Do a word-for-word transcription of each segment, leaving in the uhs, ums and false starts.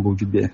وجود ده.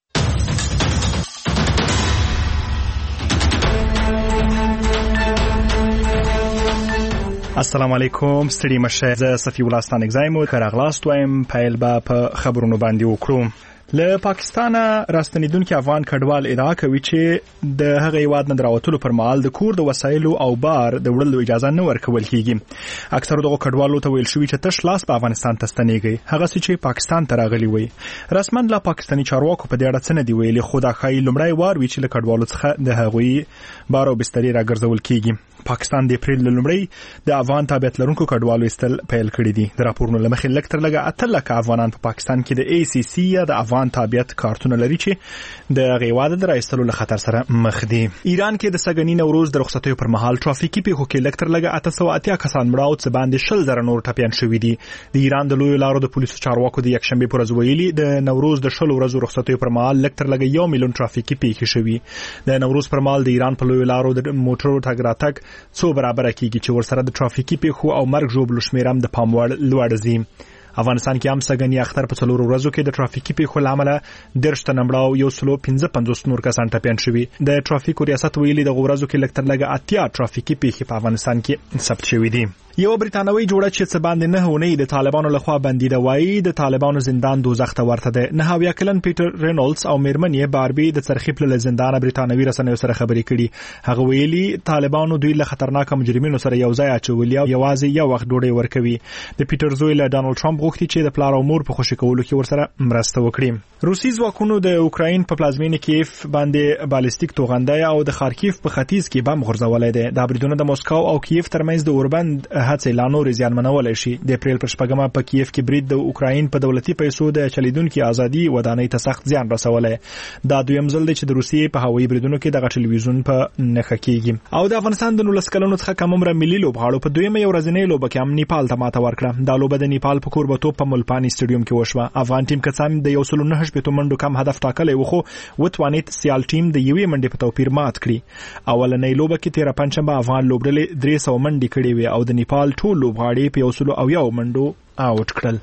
السلام علیکم، ستړي مشه. زه صفی الله ستانک زایمو کراغلاست وایم پایل با په خبرونو باندې وکړو. له پاکستانه راستنیدونکو افغان کډوال ادعا کوي چې د هغه هیواد نه دراوتلو پر مهال د کور د وسایلو او بار د وړلو اجازه نه ورکول کیږي. اکثره دغه کډوالو ته ویل شوی چې تش لاس په افغانستان ته ستنیږي، هغه چې پاکستان ته راغلي وي. رسمن لا پاکستاني چارواکو په دې اړه څه نه دی ویلي، خو دا خای لمړی وار وی چې له کډوالو څخه د هغوی بار او بسترې راګرځول کیږي. پاکستان د اپریل لومړی د افغان تابعیت لرونکو کډوالو استل پیل کړی دی. د راپورونو لمخې لکتر لګه اته لکه افغانان په پاکستان کې د ای سی سی یا د افغان تابعیت کارتونه لري چې د غیواده د راایستلو له خطر سره مخ دي. ایران کې د سګنی نوروز د رخصتیو پر مهال ترافیکي پیښو کې لکتر لګه اته سوه اتیا کسان مړه او څه باندې شل زره نور ټپیان شوي دي. د ایران د لوی لارو د پولیسو چارواکو د یکشنبه پر ورځ ویلي د نوروز د شل ورځو رخصتیو پر مهال لکتر لګه یو میلیون ترافیکي پیښې شوي. د نوروز پر مهال د ایران په لوی لارو د موټرو تګ راتګ څو برابر کیږي چې ورسره د ترافیکي پیښو او مرګ ژوبلو شمېر هم د پام وړ لوړ ځي. افغانستان کې هم سګنی اختر په څلورو ورځو کې د ترافیکي پیښو لامل درشت نمبر او یو سلو پنځه پنځوس نور کسان ټپیان شوي. د ترافیکو ریاست ویلي د ورځو کې لکتر لګه اتیا ترافیکي پیښې په افغانستان کې ثبت شوي دي. یو بریتانوي جوړه چې څه باندې نه هونې د طالبانو لخوا بندیده وایي د طالبانو زندان دوزخ ته ورته ده. نه هویا کلن پیټر رینولدز او میرمن یې باربي د څرخي په زندان بریتانوي رسنیو سره خبرې کړي. هغه ویلي طالبانو دوی له خطرناک مجرمینو سره یو ځای اچولي او یوازې یو وخت ډوډۍ ورکوي. د پیټر زوی له ډانلډ ټرمپ غوښتي چې د پلار او مور په خوشی کولو کې ورسره مرسته وکړي. روسي ځواکونو د اوکراین په پلازمینه کیف باندې بالستیک توغنده او د خارکیف په ختیځ کې بم غورځولای دي. د بریدونو د مسکو او کیف ترمنځ د اوربند هڅې لا نور زیانمنول شي. د اپریل پر شپږمه په کیف کې برید د اوکراین په دولتي پیسو د چلیدونکو ازادي ودانۍ ته سخت زیان رسولای. دا دویم ځل دی چې د روسیې په هوایي بریدونو کې د ټلویزیون په نښه کیږي. او د افغانستان د نولس کلونو څخه کم عمر ملي لوبغاړو په دویمه یو ورځنۍ لوبه کې هم نیپال ته ماته ورکړه. دا لوبه د نیپال په کوربتوب په ملپانی سټیډیوم کې وشوه. افغان ټیم کڅام د یو سلو نه شپږ منډو کم هدف ټاکلی و، خو وتوانیت سیال ټیم د یوې منډې په توپیر مات کړي. اولنۍ لوبه کې تیر پنځمه افغان لوبډلې درې سوه منډې کړې وې او د نیپال ټول لوبغاړي په یو سلو او یو منډو آوټ کړل.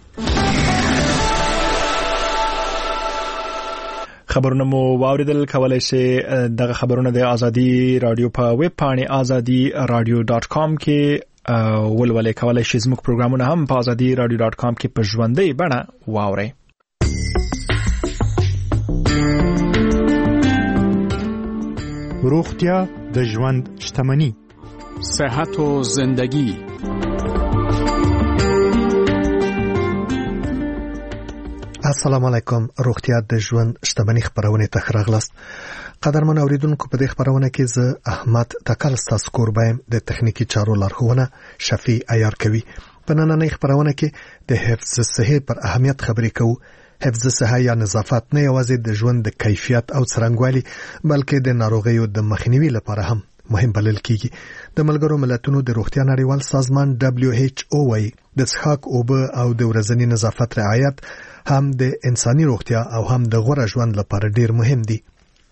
خبرونه مو واوریدل. کولای شئ دغه خبرونه د ازادي رادیو په ویب پاڼې ازادي رادیو ډاټ کام کې ولولئ. کولای شئ زموږ پروګرامونه هم په ازادي رادیو ډاټ کام کې په ژوندۍ بڼه واورئ. روغتیا د ژوند شتمني، صحت و زندگی. السلام علیکم. روغتیا د ژوند شتمني خبرونه ته راغلاست. قدرمن اوریدونکو، په دې خبرونه کې زه احمد تکل تاسو کوربایم د تخنیکی چارو لارښوونه شفیع عیار کوي. په نننۍ خبرونه کې د حفظ صحت پر اهمیت خبرې کوو. حفظ صحت یا نظافت نه یوازې د ژوند د کیفیت او څرنګوالي بلکې د ناروغیو د مخنیوي لپاره هم مهم بلل کیږي. د ملګرو ملتونو د روغتیا نړیوال سازمان دبليو ایچ او وايي د څښاک اوبه او د ورځني نظافت رعایت هم د انساني روغتیا او هم د غوره ژوند لپاره ډیر مهم دي.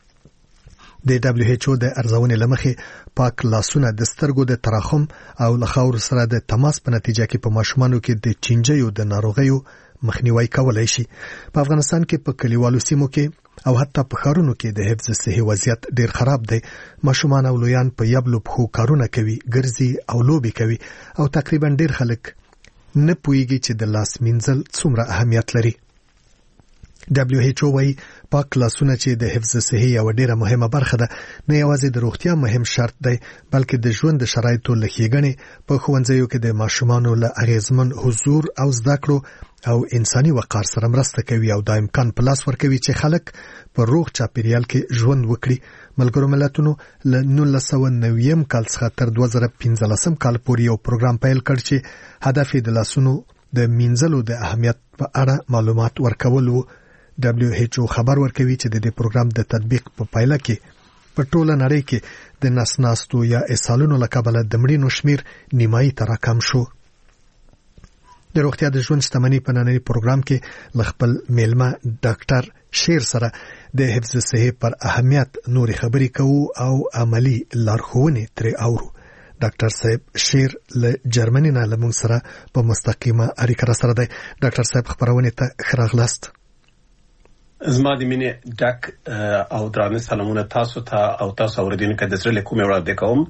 د دبليو ایچ او د ارزونې لمخې پاک لاسونه د سترګو د تراخم او لخور سره د تماس په نتیجه کې په ماشومانو کې د چینجیو د ناروغیو مخنیوي کولای شي. په افغانستان کې په کلیوالو سیمو کې او حتی په ښارونو کې د حفظ صحي وضعیت ډیر خراب دی. ماشومان او لویان په یبلو پخو کارونه کوي، ګرځي او لوبي کوي او تقریبا ډیر خلک نه پوهیږي چې د لاس مینځل څومره اهمیت لري. دبليو ایچ او وايي پاک لاسونه چې د حفظ صحي یو ډیره مهمه برخه ده، نه یوازې د روغتیا مهم شرط دی بلکې د ژوند د شرایطو لخیګنې په ښوونځیو کې د ماشومانو له اغیزمن حضور او زده کړو او انساني وقار سره مرسته کوي او د امکان په لاس ورکوي چې خلک په روغ چاپیریال کې ژوند وکړي. ملګرو ملتونو له نولس سوه نوي کال څخه تر دوه زره پنځلس کال پورې یو پروګرام پیل کړ چې هدف یې د لاسونو د مینځلو د اهمیت په اړه معلومات ورکول و. دبليو ایچ او خبر ورکوي چې د دې پروګرام د تطبیق په پایله کې په ټوله نړۍ کې د نسناستو یا اسهالونو له کبله د مړینو شمیر نیمایي ته راکم شو. د روغتیا د ژوند شتمني په نننۍ پروګرام کې ل خپل میلمه ډاکټر شیر سره د حفظ صحي پر اهمیت نوري خبرې کوو او عملی لارښوونې ترې اورو. ډاکټر صاحب شیر له جرمني نه لمون سره په مستقیمه اړیکه سره دی. ډاکټر صاحب خبرونه ته خراغلاست. زما د مینې ډک او درانه سلامونه تاسو ته او تاسو اوریدونکو د زړه له کومې وړاندې کوم.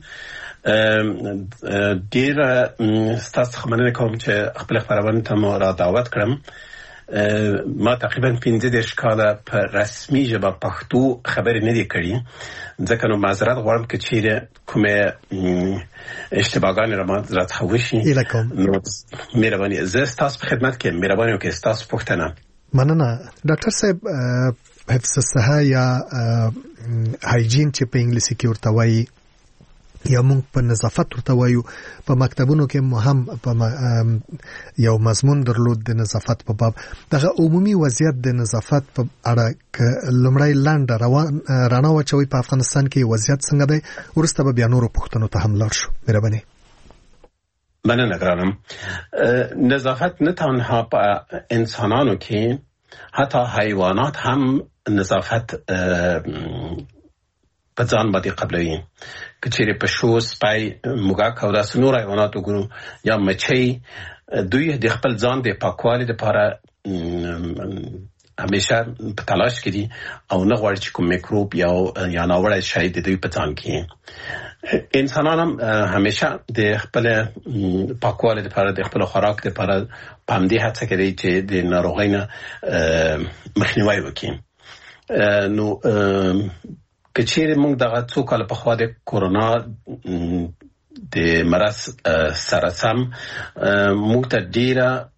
ډیر ستاسو مننه کوم چې خپل خبرونه ته مو را دعوت کړم. ما تقریبا پنځه دېرش کاله په رسمي ژبه پښتو خبرې نه دي کړې، ځکه نو معذرت غواړم که چیرې کومې اشتباهګانې را ما راڅخه وشي. نو مهرباني زه ستاسو په خدمت کې یم. مهرباني وکړئ ستاسو پوښتنه. مننه ډاکټر صاحب. حفظ الصحه یا هایجین چې په انګلیسي کې ورته وایي یا موږ په نظافت ورته وایو، په مکتبونو کې مو هم په یو مضمون درلود د نظافت په باب. دغه عمومي وضعیت د نظافت په اړه ک لمړی لاندې روان رڼا واچوي په افغانستان کې وضعیت څنګه دی، ورسته به بیا نورو پوښتنو ته هم لاړ شو. مهرباني. مننه ګرانم. نظافت نه تنها په انسانانو کې، حتی حیوانات هم نظافت په ځان باندې قبلوي. که چیرې پشو، سپی، موږک او داسې نور حیوانات وګورو یا مچۍ، دوی د خپل ځان د پاکوالي لپاره همیشه په تلاش کې دي او نه غواړي چې کوم میکروب یا یا ناوړه شی د دوی په ځان کې. انسانان هم همیشه د خپل پاکوالي لپاره، د خپل خوراک لپاره په همدې هڅه کوي چې د ناروغۍ نه مخنیوی وکړي. نو که چیرې موږ دغه څو کاله پخوا د کورونا د مرض سره سم موږ ته ډیره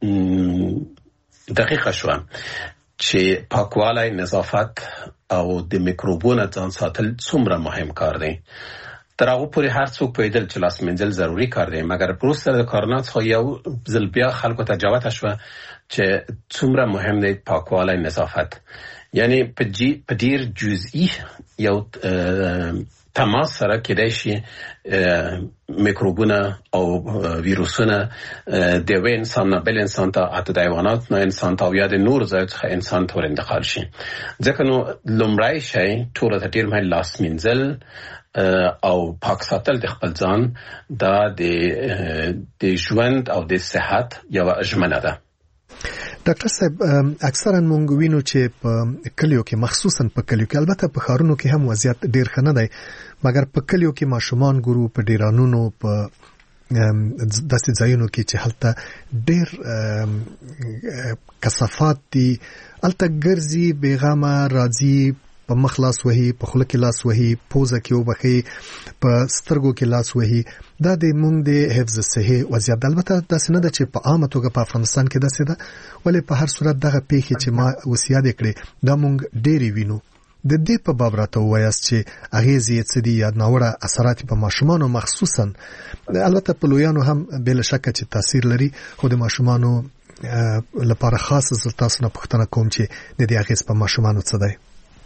دقیقه شوه چې پاکوالی، نظافت او د میکروبونو ځان ساتل څومره مهم کار دی. تر هغه پورې هر څوک پوهېدل چې لاس مینځل ضروري کار دی، مګر وروسته د کورونا څخه یو ځل بیا خلکو ته جوته شوه چې څومره مهم دی پاکوالی، نظافت. یعنی په جی په ډیر جزئی یو تماس سره کېدای شي میکروبونه او ویروسونه د یو انسان نه بل انسان ته، حتی د حیوانات نه انسان ته او یا د نور ځایو څخه انسان ته ورانتقال شي. ځکه نو لومړی شی ټولو ته ډیر مهم لاس مینځل او پاک ساتل د خپل ځان، دا د د ژوند او د صحت یوه ژمنه ده. ډاکټر صاحب، اکثرا مونږ وینو چې په کلیو کې، مخصوصا په کلیو کې، البته په ښارونو کې هم وضعیت ډیر ښه نه دی، مګر په کلیو کې ماشومان ګورو په ډیرانونو، په داسې ځایونو کې چې هلته ډیر کثافات دي، هلته ګرځي، بیغمه راځي، په مخ لاس وهي، په خوله کې لاس وهي، پوزه کې وبخي، په سترګو کې لاس وهي. دا د مونږ د حفظ صحي وضعیت. البته داسې نه ده چې په عامه توګه په افغانستان کې داسې ده، ولې په هر صورت دغه پیښې چې ما وصیت کړې دا مونږ ډېرې وینو. د دې په باب راته ووایاست چې اغېزې یې څه دي یا ناوړه اثرات په ماشومانو مخصوصا، البته په لویانو هم بې شکه چې تاثیر لري، خو د ماشومانو لپاره خاصه زه تاسو نه پوښتنه کوم چې د دې اغېز په ماشومانو څه دی.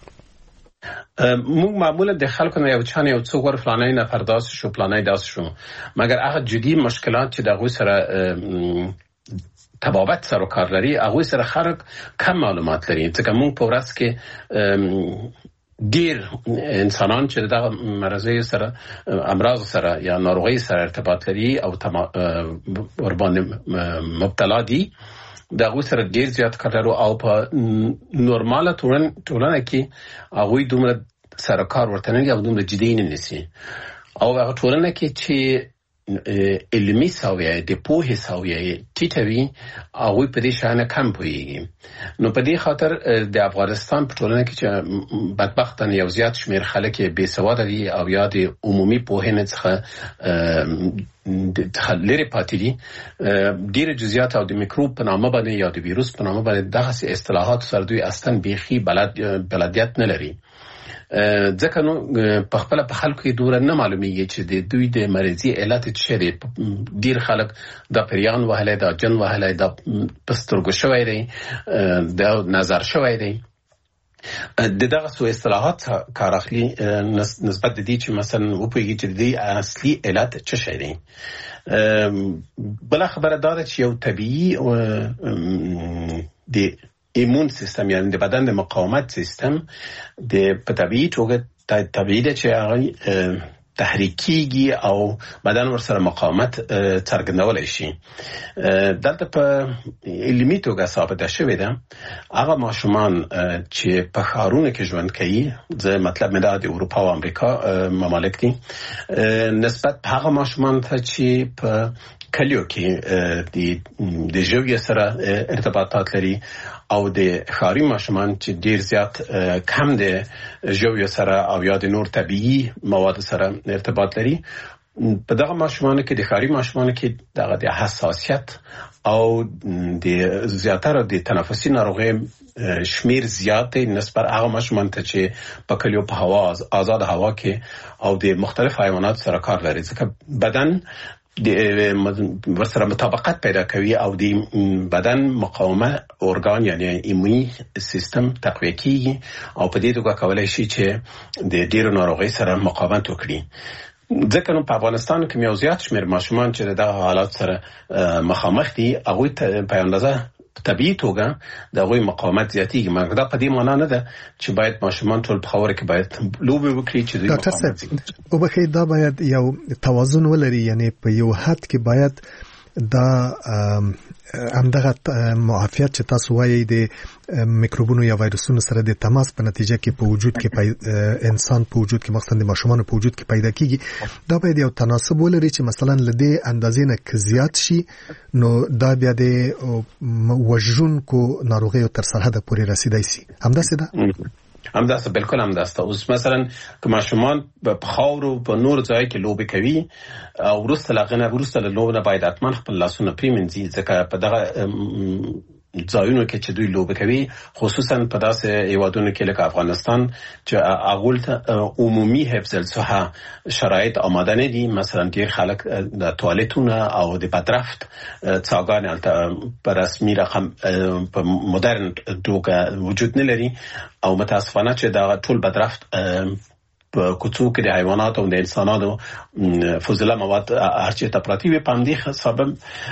موږ معمولا د خلکو نه یو چانه یو څو ور فلانه نفر داس شو، فلانه داس شو، مګر هغه جدي مشکلات چې دغه سره تبابت سره کار لري، هغه سره خلک کم معلومات لري. ځکه موږ په ورځ کې ډیر انسانان چې دغه مرضی سره، امراض سره یا ناروغي سره ارتباط لري او ور باندې مبتلا دي، دغه سره ډیر زیات کار لري او په نورماله ټولنه کې هغه دومره سره کار ورته نه او دومره جدي نه نشي. او هغه ټولنه کې چې علمي ساویه د پوهې ساویه ټیټوي، هغه په دې شانه کم پوهیږي. نو په دې خاطر د افغانستان په ټولنه کې چې بدبختانه یو زیات شمیر خلک بې سواده دي او یا د عمومي پوهنې څخه د لري پاتې دي، ډېر جزئیات او د میکروب په نامه باندې یا د ویروس په نامه باندې دغه اصطلاحات سره دوی اصلا بیخي بلد بلدیت نه لري. ځکه نو په خپل په خلکو کې دوره نه معلومیږي چې د دوی د مرضی علت څه دی. ډیر خلک د پریان وهله، د جن وهله، د پسترګو شوی دی، د نظر شوی دی. د دغه سو اصطلاحات کار اخلي نسبت د دې چې مثلا وپوهیږي چې د اصلي علت څه شی دی. بل خبره دا ده چې یو طبيعي د ایمون سیستم، یعنی د بدن د مقاومت سیستم د په طبيعي توګه طبيعي ده چې هغه تحریکيږي او بدن ورسره مقاومت څرګندولای شي. دلته په علمي توګه ثابته شوې ده هغه ماشومان چې په ښارونو کې ژوند کوي، زه مطلب مې دا د اروپا او امریکا ممالک دي، نسبت هغه ماشومان ته چې په کلیو کې د د ژوند سره ارتباطات لري او د ښاري ماشومان چې ډیر زیات کم دي ژوند سره او یا د نور طبيعي مواد سره ارتباط لري، په دغه ماشومانو کې د ښاري ماشومانو کې دغه د حساسیت او د زیاتره د تنفسي ناروغیو شمیر زیات دی نسبت هغه ماشومان ته چې په کلیو په هوا آزاد هوا کې او د مختلف حیوانات سره کار لري، ځکه بدن د ورسره مطابقت پیدا کوي او د بدن مقاومه ارګان یعنی ایموني سیستم تقویه کوي او په دې توګه کولای شي چې د ډیرو ناروغیو سره مقاومت وکړي. ځکه نو په افغانستان کې یو زیات شمیر ماشومان چې دغه حالات سره مخامخ دي هغه په اندازه طبيعي توګه دغه مقاومت زیاتېږي، مګر دا په دې معنی نه ده چې باید ماشومان ټول په خاور کې باید لوبي وکړي چې دوی مقاومت وکړي. او بخې دا باید یو توازن ولري، یعنی په یو حد کې باید دا همدغه معافیت چې تاسو وایي د میکروبونو یا وایرسونو سره د تماس په نتیجه کې په وجود کې انسان په وجود کې مخصوصا د ماشومان په وجود کې پیدا کیږي، دا باید یو تناسب ولري چې مثلا لدې اندازې نه زیات شي نو دا بیا د وژونکو ناروغیو تر سرحد پورې رسیدای شي. همداسې ده همداسې بالکل همداسته. اوس مثلا که ماشومان په خاورو په نور ځای کې لوبې کوي او وروسته لغنه وروسته له لوبه باید حتما خپل لاسونه پریمنځي، ځکه په دغه ځایونو کې چې دوی لوبې کوي خصوصا په داسې هیوادونو کې لکه افغانستان چې اغول ته عمومي حفظ الصحه شرایط آماده نه دي، مثلا ډیر خلک د توالتونه او د بدرفت څاګانې په رسمي رقم په مدرن توګه وجود نه لري او متاسفانه چې دا ټول بدرفت په کوڅو کې د حیوانات او د انسانانو فضله مواد هرچی ته پراتی وي، په همدې سبب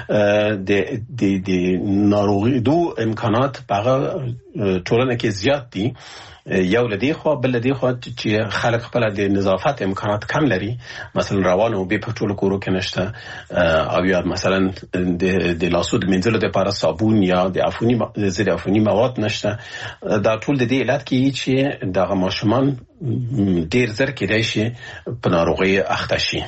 د د د ناروغي دو امکانات په ټولنه کې زیات دي. یو لدی خو بل لدی خو چې خلک خپل د نظافت امکانات کم لري، مثلا روان او به په ټولو کورو کې نشته او یا مثلا د د لاسو د منځلو لپاره صابون یا د عفونی ضد عفونی مواد نشته. دا ټول د دې علت کې چې دغه ماشومان ډیر زر کېدای شي په ناروغي اخته شي.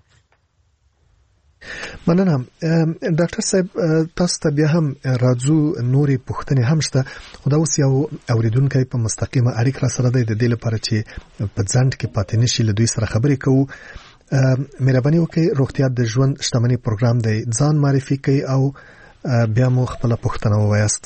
مننه ډاکټر صاحب، تاسو ته بیا هم راځو، نورې پوښتنې هم شته، خو دا اوس یو اوریدونکی په مستقیمه اړیکه سره دی د دې لپاره چې په ځنډ کې پاتې نشي له دوی سره خبرې کوو. مهرباني وکړئ، روغتیا د ژوند شتمنۍ پروګرام دی، ځان معرفي کړئ او بیا مو خپل پوښتنه ووایاست.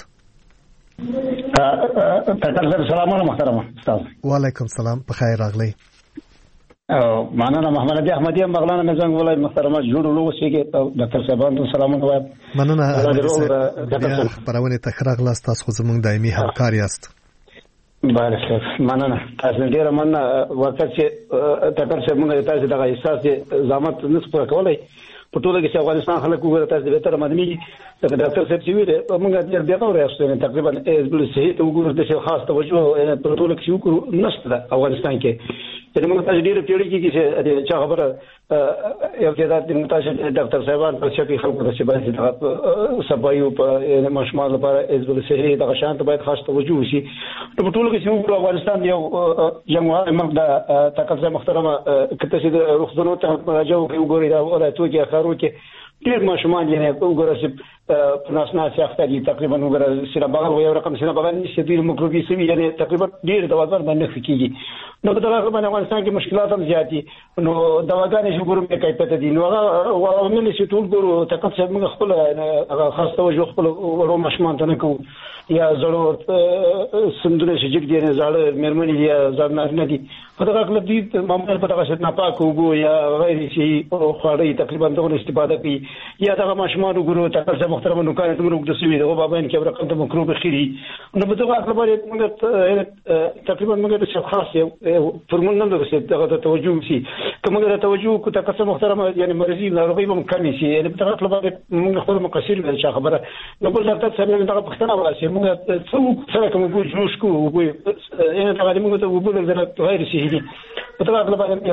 سلام علیکم محترم استاد. وعلیکم السلام، په خیر راغلی. او مننه محمد علي احمدي بغلان مې څنګه ولای محترمه جوړ لو شيګه ډاکټر صاحبانو سلام وایم. مننه ډاکټر پرونه تخراغ لاس تاسو خو زموږ دایمي همکار یاست. بله ښه مننه تاسو ډیره مننه وخت چې ډاکټر صاحب موږ تاسو دغه احساس زحمت نسبه کولای په ټوله کې چې افغانستان خلک وګوري تاسو به تر مدني د ډاکټر صاحب چې ویل موږ ډیر بیا غوړې استو تقریبا بل صحیح ته وګورو د خاص توجه په ټوله کې وکړو نشته افغانستان کې. چې موږ تاسو ډیر پیړۍ کې چې چا خبره یو کې دا د تاسو ډاکټر صاحبان په شکل خلکو ته چې باید صفایو په مشمال لپاره حزب صحیح د شانت باید خاص توجه وشي. په ټوله کې چې موږ افغانستان یو جمهور مرګ د تقاضا محترمه کته چې د روغتونو ته راځو کې وګوري دا ولایتو کې خارو کې ډیر ماشومان یې وګورئ چې په ناسنا سیاست دي تقریبا وګورئ سینه بغل یو رقم سینه بغل نشي د مکروبي سوي یعنی تقریبا ډیر دواګان باندې کیږي. نو په دغه باندې افغانستان کې مشکلات هم زیات دي، نو دواګانې چې ګورم کې کیفیت دي نو هغه ورنه چې ټول ګورو تقریبا موږ خپل هغه خاص توجه خپل ورو ماشومان ته نه کوو یا ضرورت سندونه چې جګ دي نه زړه مېرمنې یا ځان نه دي په دغه کله دي معمولا په دغه شت نه پاک وګو یا غیر شي او خاړې تقریبا دغه استفاده کوي یا دغه ماشومان ګورو تقریبا محترم نو کار ته موږ د سوي دغه بابا کې رقم ته مکروب خيري نو په دغه کله باندې موږ تقریبا موږ د خاص یو فرمول نه درسته دغه توجه شي کومه د توجه کو تاسو محترم یعنی مرزي ناروغي به کم شي یعنی په دغه کله باندې موږ خپل مقصر به خبره نو بل ډاکټر صاحب دغه پښتنه واسي موږ څو سره کوم وګو جوش کو وګو یعنی دغه موږ ته وګو د غیر شي په دغه کله باندې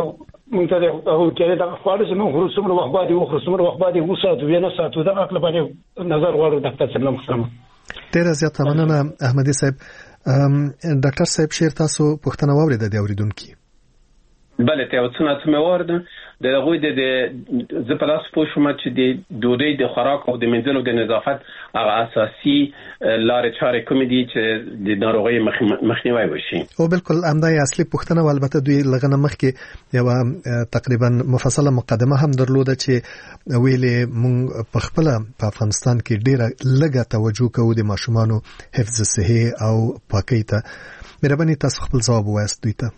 موږ ته هغه کې دا خواړه چې موږ څومره وخت باندې وخورو څومره وخت باندې وساتو وینه ساتو دا عقل باندې نظر غواړو ډاکټر صاحب محترم. ډیر زیات مننه احمدي صاحب. ډاکټر صاحب شیر تاسو پوښتنه واورید د اوریدونکو؟ بله ته اوسنه څه مې ورده د هغوی د زه په لاس پوه شوم چې د ډوډۍ د خوراک او د منځلو د نظافت هغه اساسي لارې چارې کومې دي چې د ناروغۍ مخنیوی وشي. او بالکل همدا یې اصلي پوښتنه و. البته دوی لغنه مخکې یو تقریبا مفصله مقدمه هم درلوده چې ویلې مونږ په خپل په افغانستان کې ډیره لږه توجه کوو د ماشومانو حفظ صحي او پاکۍ ته. مهرباني تاسو خپل ځواب وایست دوی ته.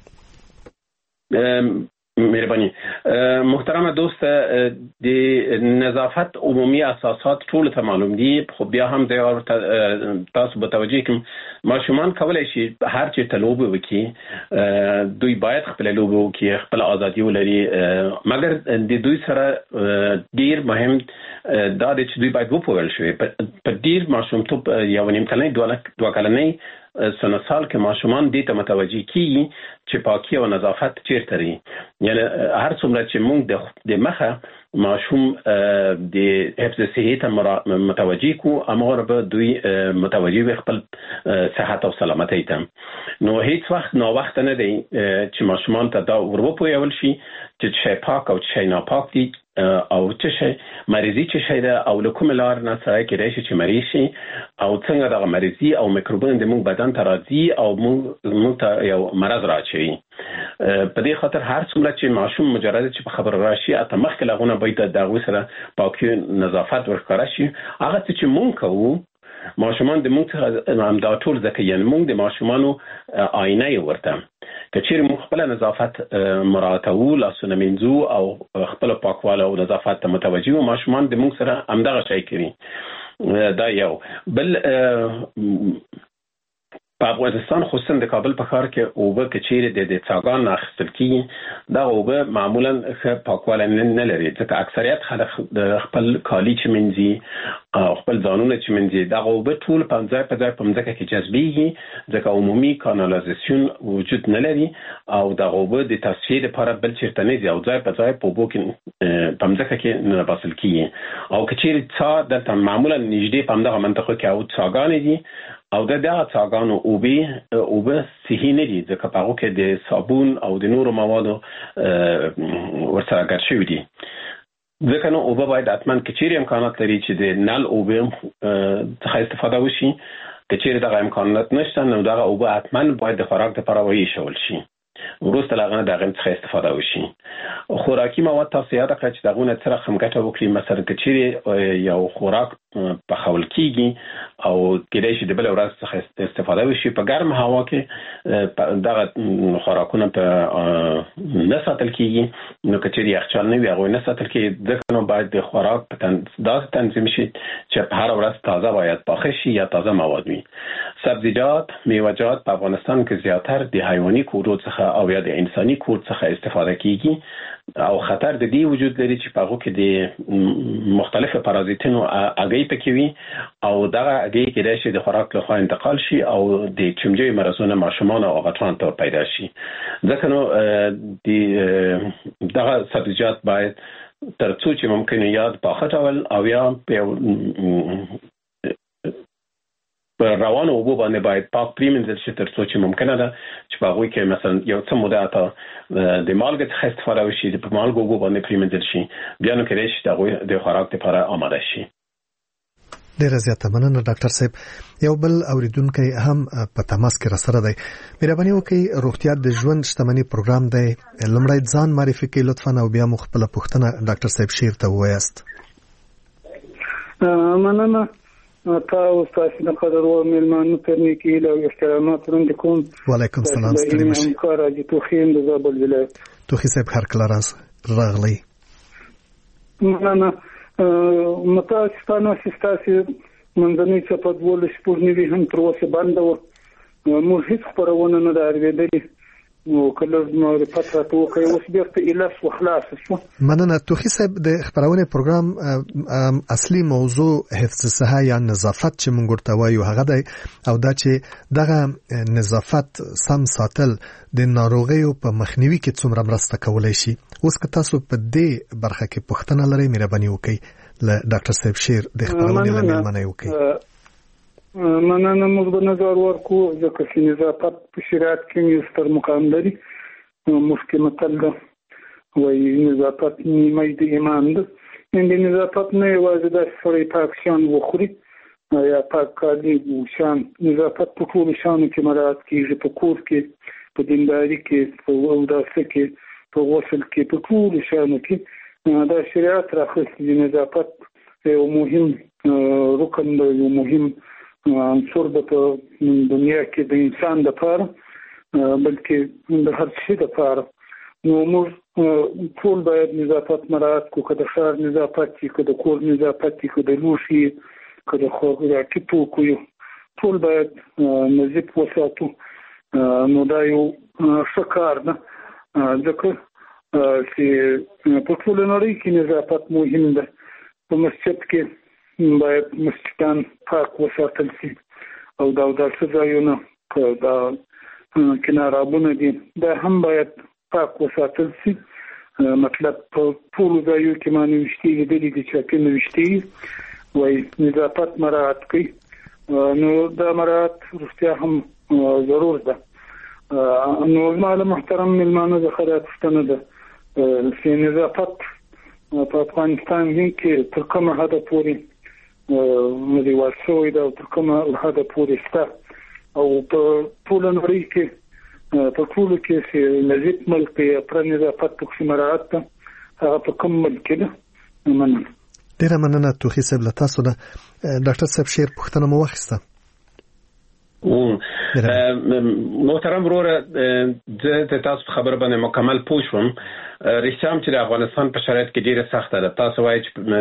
مهرباني محترمه دوست، د نظافت عمومي اساسات ټول ته معلوم دي، خو بیا هم د تاسو به توجه کوم ماشومان کولای شي هر چی ته لوبه وکړي، دوی باید خپل لوبه وکړي، خپل ازادي ولري، مګر د دوی سره ډیر مهم دا د چې دوی باید وپوهول شي. په ډیر ماشومتوب یو نیم کلنۍ دوه کلنۍ سنه سال کې ماشومان دې ته متوجي کیږي چې پاکي او نظافت چیرته لري. یعنی هر څومره چې موږ د مخه ماشوم د حفظ صحي ته متوجي کو، امر به دوی متوجي وي خپل صحت او سلامتۍ ته. نو هیڅ وخت نو وخت نه دی چې ماشومان ته دا ورپوهول شي چې شی پاک او شی ناپاک دي او چې شی مریضي چې شی ده او له کوم لار نه سره کې راشي چې مریض شي او څنګه دغه مریضي او میکروبونه د موږ بدن ته راځي او موږ ته یو مرض راچوي. په دې خاطر هر څومره چې ماشوم مجرد چې په خبر راشي اته مخکې لغونه باید دغه سره پاکي نظافت ورکړی شي. هغه چې موږ کوو ماشومان د موږ څخه هم دا ټول ځکه یعنی موږ د ماشومانو آینه ورته که چیرې موږ خپل نظافت مراعاتو، لاسونه مینځو او خپل پاکواله او نظافت ته متوجي وو، ماشومان د موږ سره همدغه شی کوي. دا یو. بل په افغانستان خصوصا د کابل په ښار کې اوبه که چیرې د څاګان اخیستل کیږي دا اوبه معمولا ښه پاکواله نه لري، ځکه اکثریت خلک خپل کالي چې مینځي او خپل ځانونه چې مینځي دا اوبه ټول په ځای په ځای په ځمکه کې جذبېږي، ځکه عمومي کانالیزاسیون وجود نه لري او دا اوبه د تصفیې لپاره بل چیرته نه ځي او ځای په ځای په اوبو کې په ځمکه کې نه باسل کیږي. او که چیرې څا دلته معمولا نږدې په همدغه منطقه کې او څاګانې دي او د دغه څاګانو اوبه اوبه صحي نه دي، ځکه په هغو کې د صابون او د نورو موادو ورسره ګډ شوي دي. ځکه نو اوبه باید حتما که چیرې امکانات لري چې د نل اوبه څخه استفاده وشي، که چیرې دغه امکانات نشته نو دغه اوبه حتما باید د خوراک لپاره وایشول شي، وروسته له هغه نه د هغې څخه استفاده وشي. خوراکي مواد تاسو یاد کړئ چې د هغو نه څه رقم ګټه وکړي. مثلا که چیرې یو خوراک پخول کیږي او کېدای شي د بلې ورځ څخه استفاده وشي، په ګرم هوا کې دغه خوراکونه په نه ساتل کیږي، نو که چیرې یخچال نه وي هغوی نه ساتل کیږي، ځکه نو باید د خوراک په داسې تنظیم شي چې هره ورځ تازه باید پاخه شي یا تازه مواد وي. سبزیجات، میوه‌جات په افغانستان کې زیاتر د حیواني کودو څخه او یا د انساني کود څخه استفاده کیږي او خطر د دې وجود لري چې په هغو کې د مختلفو پارازیتونو اګۍ پکې وي او دغه اګۍ کېدای شي د خوراک لخوا انتقال شي او د چمجي مرضونو ماشومان او غټان ته پیدا شي. ځکه نو د دغه سبزیجات باید تر څو چې ممکن یاد پاخه ډول او یا په په روانو اوبو باندې باید پاک پریمنځل شي تر څو چې ممکنه ده چې په هغوی کې مثلا یو څه موده اته د مالګې څخه استفاده وشي، په مالګو اوبو باندې پریمنځل شي، بیا نو کېدای شي د هغوی د خوراک لپاره آماده شي. ډیره زیاته مننه ډاکټر صاحب. یو بل اوریدونکی هم په تماس کې راسره دی. مهرباني وکړئ، روغتیا د ژوند شتمنۍ پروګرام دی، لومړی ځان معرفي کړئ لطفا او بیا مو خپله پوښتنه ډاکټر صاحب شیر ته ووایاست. مننه. تاسو تاسو د قدر او ملمانو ترنیکی له احترامات وړاندې کوم. وعلیکم السلام. ستړي مشه. کار دي توخیم د زابل ولایت. توخی صاحب هر کله راز راغلی. مننه. متاسفانه چې تاسو منځنۍ چې په دولس پورنیوي هم تر اوسه بند و، موږ هیڅ خبرونه نه دا اورېدلې نو کله معرفت راته وکړي اوس بیرته الف وخلاص شو. مننه. توخی صاحب د خبرونه پروګرام اصلي موضوع حفظ صحه یا نظافت چې مونږ ورته وایو هغه دی او دا چې دغه نظافت سم ساتل د ناروغیو په مخنیوي کې څومره مرسته کولای شي. اوس که تاسو په دې برخه کې پوښتنه لرئ مهرباني وکړئ له ډاکټر صاحب شیر د خبرونه لمنه وکړئ. مننه. موږ به نظر ورکو ځکه چې نظافت په شریعت کې ستر مقام لري. مفتی متل ده وایي نظافت نیمه د ایمان ده. د نظافت نه یوازې داسې سړی پاک شیان وخوري یا پاک کالي وشیان، نظافت په ټولو شیانو کې مراعات کېږي، په کور کې، په دینداري کې، په اوداسه کې، په غسل کې، په ټولو شیانو کې دا شریعت راخیستی دی. نظافت یو مهم رکن ده، یو مهم عنصر د په دنیا کې د انسان لپاره بلکې د هر شي لپاره. نو موږ ټول باید نظافت مراعات کړو، که د ښار نظافت وي، که د کور نظافت وي، که د لوښي، که د خوراکي توکو وي، ټول باید نظیف وساتو. نو دا یو ښه کار ده ځکه چې په ټوله نړۍ کې نظافت مهم ده. په مسجد کې باید مسجدان پاک وساتل شي او دا اوداسه ځایونه که دا کنارابونه دي دا هم باید پاک وساتل شي. مطلب په ټولو ځایو کې ما نوشتي لیدلي دي چې کې نوشتي وایي نظافت مراعات کوي. نو دا مراعات رښتیا هم ضرور ده. نو زما له محترم مېلمانه څخه دا پوښتنه ده چې نظافت په افغانستان کې تر کومه حده پورې مریوال شوی ده او تر کومه حده پورې شته او په ټوله نړۍ کې په ټولو کې چې نظیف ملک یا پر نظافت پکې مراعات ده هغه په کوم ملک ده. مننه. ډیره مننه توخی صاحب له تاسو ده. ډاکټر صاحب شیر پوښتنه مو واخیسته. محترم وروره زه تاسو خبر باندې مکمل پوه شوم. رښتیا هم چې د افغانستان په شرایط کې ډیره سخته ده. تاسو وایئ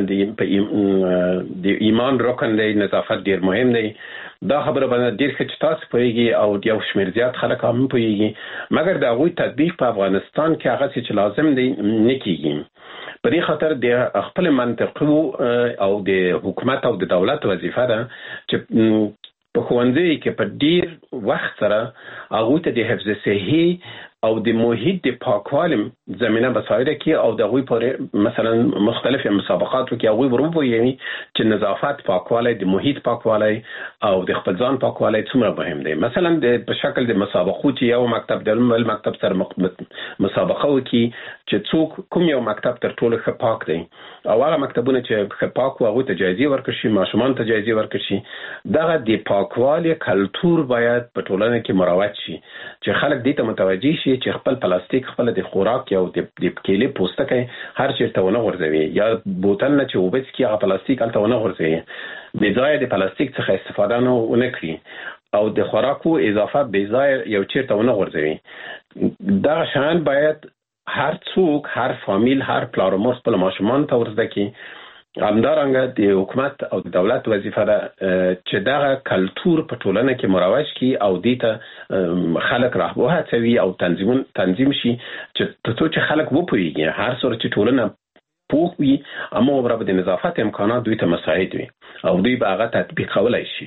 چې د ایمان رکن دی، نظافت ډیر مهم دی. دا خبره باندې ډیر ښه چې تاسو پوهیږئ او یو شمېر زیات خلک هم پوهیږي، مګر د هغوی تطبیق په افغانستان کې هغه چې لازم دی نه کیږي. په دې خاطر د خپل منطقو او د حکومت او د دولت وظیفه ده چې په ښوونځي کې په ډیر وخت سره هغوی ته د حفظ صحي او د محیط د پاکوالي زمینه بسایده کې او د هغوی پورې مثلا مختلف مسابقاتو کې هغوی وروپوهوي چې نظافت، پاکوالی، د محیط پاکوالی او د خپل ځان پاکوالی څومره مهم دی. مثلا د په شکل د مسابقو چې یو مکتب د بل مکتب سره مسابقه وکړي چې څوک کوم یو مکتب تر ټولو ښه پاک دی او هغه مکتبونه چې ښه پاک وو هغوی ته جایزې ورکړل شي، ماشومانو ته جایزې ورکړل شي. دغه د پاکوالي کلتور باید په ټولنه کې مروج شي چې خلک دې ته متوجه شي چې خپل پلاستیک، خپل د خوراک یا د کېلې پوستکی هر چیرته ونه غورځوي یا بوتل نه چې اوبه څښي هغه پلاستیک هلته ونه غورځوي، بې ځایه د پلاستیک څخه استفاده نه ونه کړي او د خوراکو اضافه بې ځایه یو چیرته ونه غورځوي. دغه شیان باید هر څوک، هر فامیل، هر پلار و مور خپلو ماشومانو ته ورزده کړي. همدارنګه د حکومت او د دولت وظیفه ده چې دغه کلتور په ټولنه کې مروج کړي او دې ته خلک راهڅوي او تنظیم تنظیم شي چې ترڅو چې خلک وپوهیږي هر څومره چې ټولنه پوه وي اما عمره د نظافت امکانات دوی ته مساعد وي او دوی به هغه تطبیق کولای شي.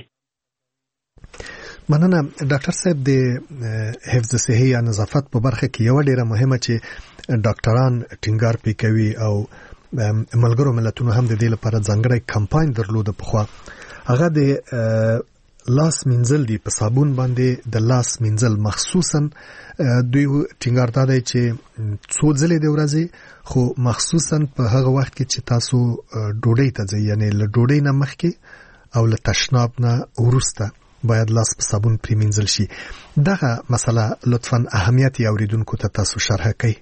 مننه. ډاکټر صاحب د حفظ صحي یا نظافت په برخه کې یو ډیره مهمه چې ډاکټران ټینګار پې کوي او ملګرو ملتونو هم د دې لپاره ځانګړی کمپاین درلوده پخوا، هغه د لاس مینځل دی. په صابون باندې د لاس مینځل مخصوصا دوی ټینګار دادی چې څو ځلې د ورځې خو مخصوصا په هغه وخت کې چې تاسو ډوډۍ ته ځئ، یعنی له ډوډۍ نه مخکې او له تشناب نه وروسته باید لاس په صابون پرې مینځل شي. دغه مسله لطفا اهمیت یې اوریدونکو ته تاسو شرح کړئ.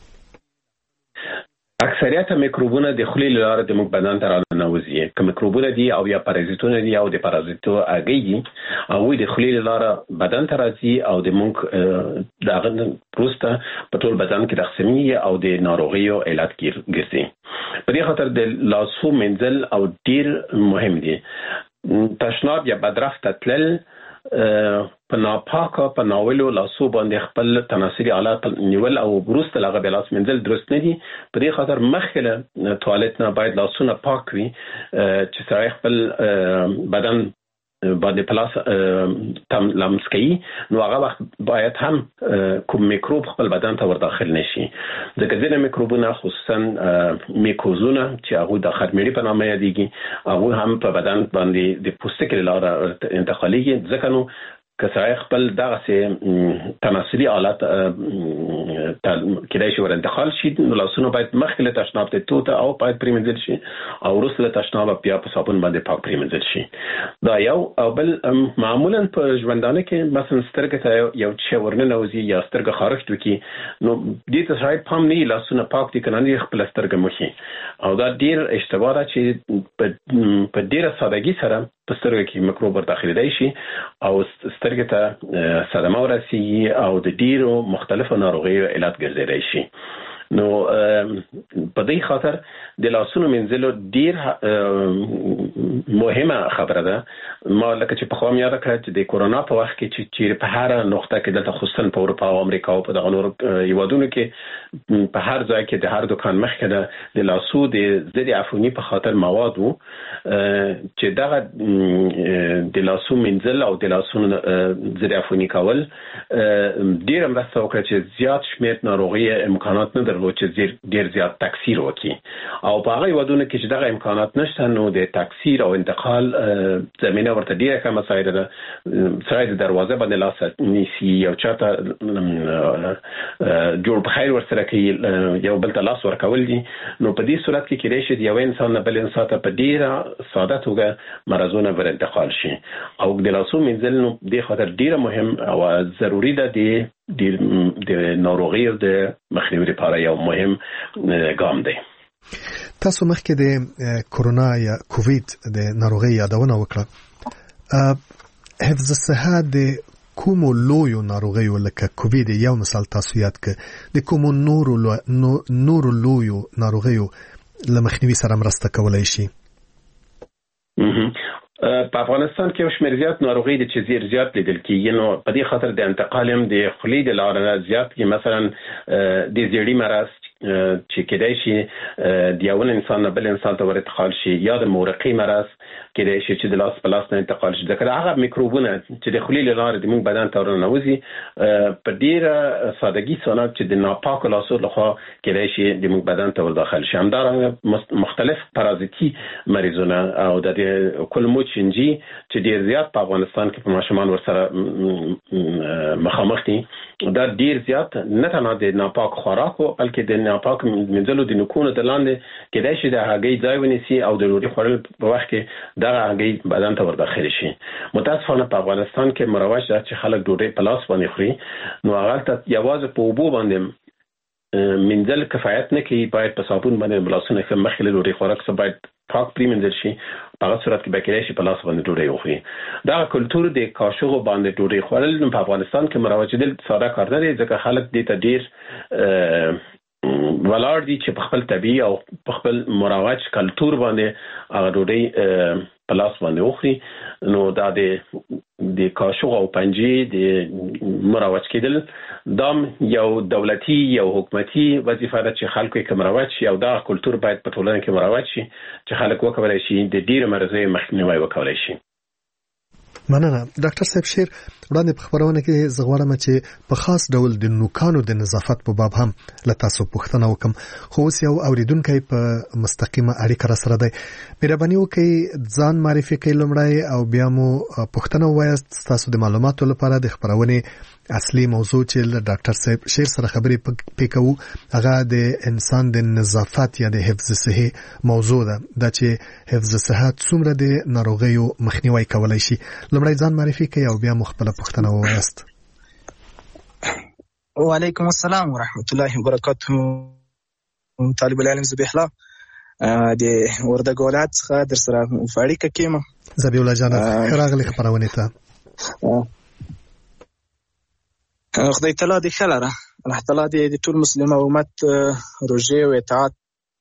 اکثریت میکروبونه د خولې له لارې د موږ بدن ته راننوځي. که میکروبونه دي او یا پارازیتونه دي او د پارازیتو هګۍ دي هغوی د خولې له لارې بدن ته راځي او د موږ د هغه وروسته په ټول بدن کې تقسیمیږي او د ناروغیو علت ګرځي. په دې خاطر د لاسو مینځل او ډیر مهم دي. تشناب یا بدرخ ته تلل په ناپاکه په ناولو لاسو باندې خپل تناسلي آلات نیول او وروسته لغه بلاس منځل درست نه دي. په دې خاطر مخکله توالت نه باید لاسونه پاک وي چې سړی خپل بدن باندې پلاس تم لمس کوي، نو هغه وخت باید هم کوم میکروب خپل بدن ته ور داخل نشي. ځکه ځینې میکروبونه خصوصا میکوزونه چې هغه د خرمېړي په نامه یادېږي، هغه هم په بدن باندې د پوستکي له لارې انتقالېږي. ځکه نو که سړی خپل دغسې تناسلي آلات کېدای شي ور انتقال شي، نو لاسونه باید مخکې له تشناب ته توته او باید پرېمنځل شي او وروسته له تشناب بیا په صابون باندې پاک پرېمنځل شي. دا یو. او بل معمولا په ژوندانه کې مثلا سترګې ته یو څه ورننوځي یا سترګه خارښت وکړي، نو دې ته سړی پام نه وي لاسونه پاک دي که نه خپله سترګه مخي. او دا ډېر اشتباه ده چې په ډېره سادګي سره په سترګه کې میکروب ور داخلېدای شي او سترګې ته صدمه ورسیږي او د ډېرو مختلفو ناروغیو علت ګرځېدای شي. نو په دې خاطر د لاسونو مینځلو ډیر مهمه خبره ده. ما لکه چې په خو مې یاد کړ چې د کورونا په وخت کې چې چیرې په هر نقطه کې د خصوصا په اروپا او امریکا او په دغه نورو هیوادونو کې په هر ځای کې د هر دکان مخکې د لاسو د ضد عفوني په خاطر مواد وو چې دغه د لاسو مینځل او د لاسونو ضد عفوني کول ډیر مرسته وکړه چې زیات شمېر ناروغي امکانات نه درلود چې ډیر زیات تکثیر وکړي. او په هغه هیوادونو کې چې دغه امکانات نشته، نو د تکثیر او انتقال زمینه ورته ډیره کمه سایده ده. سړی د دروازه باندې لاس نیسي، یو چاته جوړ بخیر ورسره کوي، یو بل ته لاس ورکول دي. نو په دې صورت کې کېدای شي یو انسان نه بل انسان ته په ډیره ساده توګه مرزونه ور انتقال شي. او د لاسو مینځل نو د خاطر ډیره مهم او ضروری ده د د ناروغیو د مخنیوي لپاره یو مهم ګام دی. تاسو مخکې د کورونا یا کووید د ناروغي یادونه وکړه. حفظ الصحه د کومو لویو ناروغیو لکه کووید یو مثال تاسو یاد کړ، د کومو نورو نورو لویو ناروغیو لمخنیوي سره مرسته کولای شي؟ په افغانستان کې یو شمېر زیات ناروغي د چې زیر زیات لیدل کېږي، نو په دې خاطر د انتقال هم د خولې د لارې نه زیات کې، مثلا د زیړي مرض چې کېدای شي د یو انسان نه بل انسان ته ور انتقال شي، یا د مورقي مرض کېدای شي چې د لاس په لاس نه انتقال شي. ځکه هغه میکروبونه چې د خولې له لارې د موږ بدن ته ورننوځي په ډېره سادګي سره چې د ناپاکو لاسو لخوا کېدای شي د موږ بدن ته ور داخل شي. همدارنګه مختلف پارازیتي مریضونه او د کولمو چینجي چې ډېر زیات په افغانستان کې په ماشومان ورسره مخامخ دي، دا ډېر زیات نه تنها د ناپاک خوراکو بلکې د ناپاک مینځلو د نکونو د لاندې کېدای شي د هګۍ ځای ونیسي او د ډوډۍ خوړل په وخت کې دغه هګۍ بدن ته ور داخل شي. متاسفانه په افغانستان کې مروج ده چې خلک ډوډۍ په لاس باندې خوري، نو هغه ته یوازې په اوبو باندې منځل کفایت نه کوي، باید په صابون باندې لاسونه ښه مخکې له ډوډۍ خوراک څخه باید پاک پرېمنځل شي. په هغه صورت کې به کېدای شي په لاس باندې ډوډۍ وخوري. دغه کلتور د کاشوغو باندې ډوډۍ خوړل په افغانستان کې مروجېدل ساده کار نه دی، ځکه خلک دې ته ډېر ولاړ دي چې په خپل طبیعي او په خپل مروج کلتور باندې هغه ډوډۍ په لاس باندې وخوري. نو دا د د کاشوغ او پنجې د مروج کېدل دا یو دولتي یو حکومتي وظیفه ده چې خلکو یې مروج شي، او دا کلتور باید په ټولنه کې مروج شي چې خلک وکولای شي د ډېرو مرضیو مخنیوی وکولای شي. مننه ډاکټر صاحب. شیر وړاندې په خبرونه کې زه غواړم چې په خاص ډول د نوکانو د نظافت په باب هم له تاسو پوښتنه وکم، خو اوس یو اوریدونکی په مستقیمه اړیکه را سره دی. مهرباني وکړئ ځان معرفي کړئ لومړی او بیا مو پوښتنه ووایاست. تاسو د معلوماتو لپاره د خبرونې اصلي موضوع چې ډاکټر صاحب شیر سره خبرې پکوو هغه د انسان د نظافت یا د حفظ صحه موضوع ده، دا چې حفظ صحه څومره د ناروغیو مخنیوي کولای شي. لومړی ځان معرفي کړئ او بیا مو خپل پوښتنه ووایاست. وعلیکم السلام ورحمت الله وبرکاته. طالب العلم ذبیح الله د وردګ ولایت څخه در سره په اړیکه کې یم. ذبیح الله جان راغلی خبرونه ته. خدای تعالی دې خلاره الله تعالی دې د ټول مسلمان امت روزه او اطاعت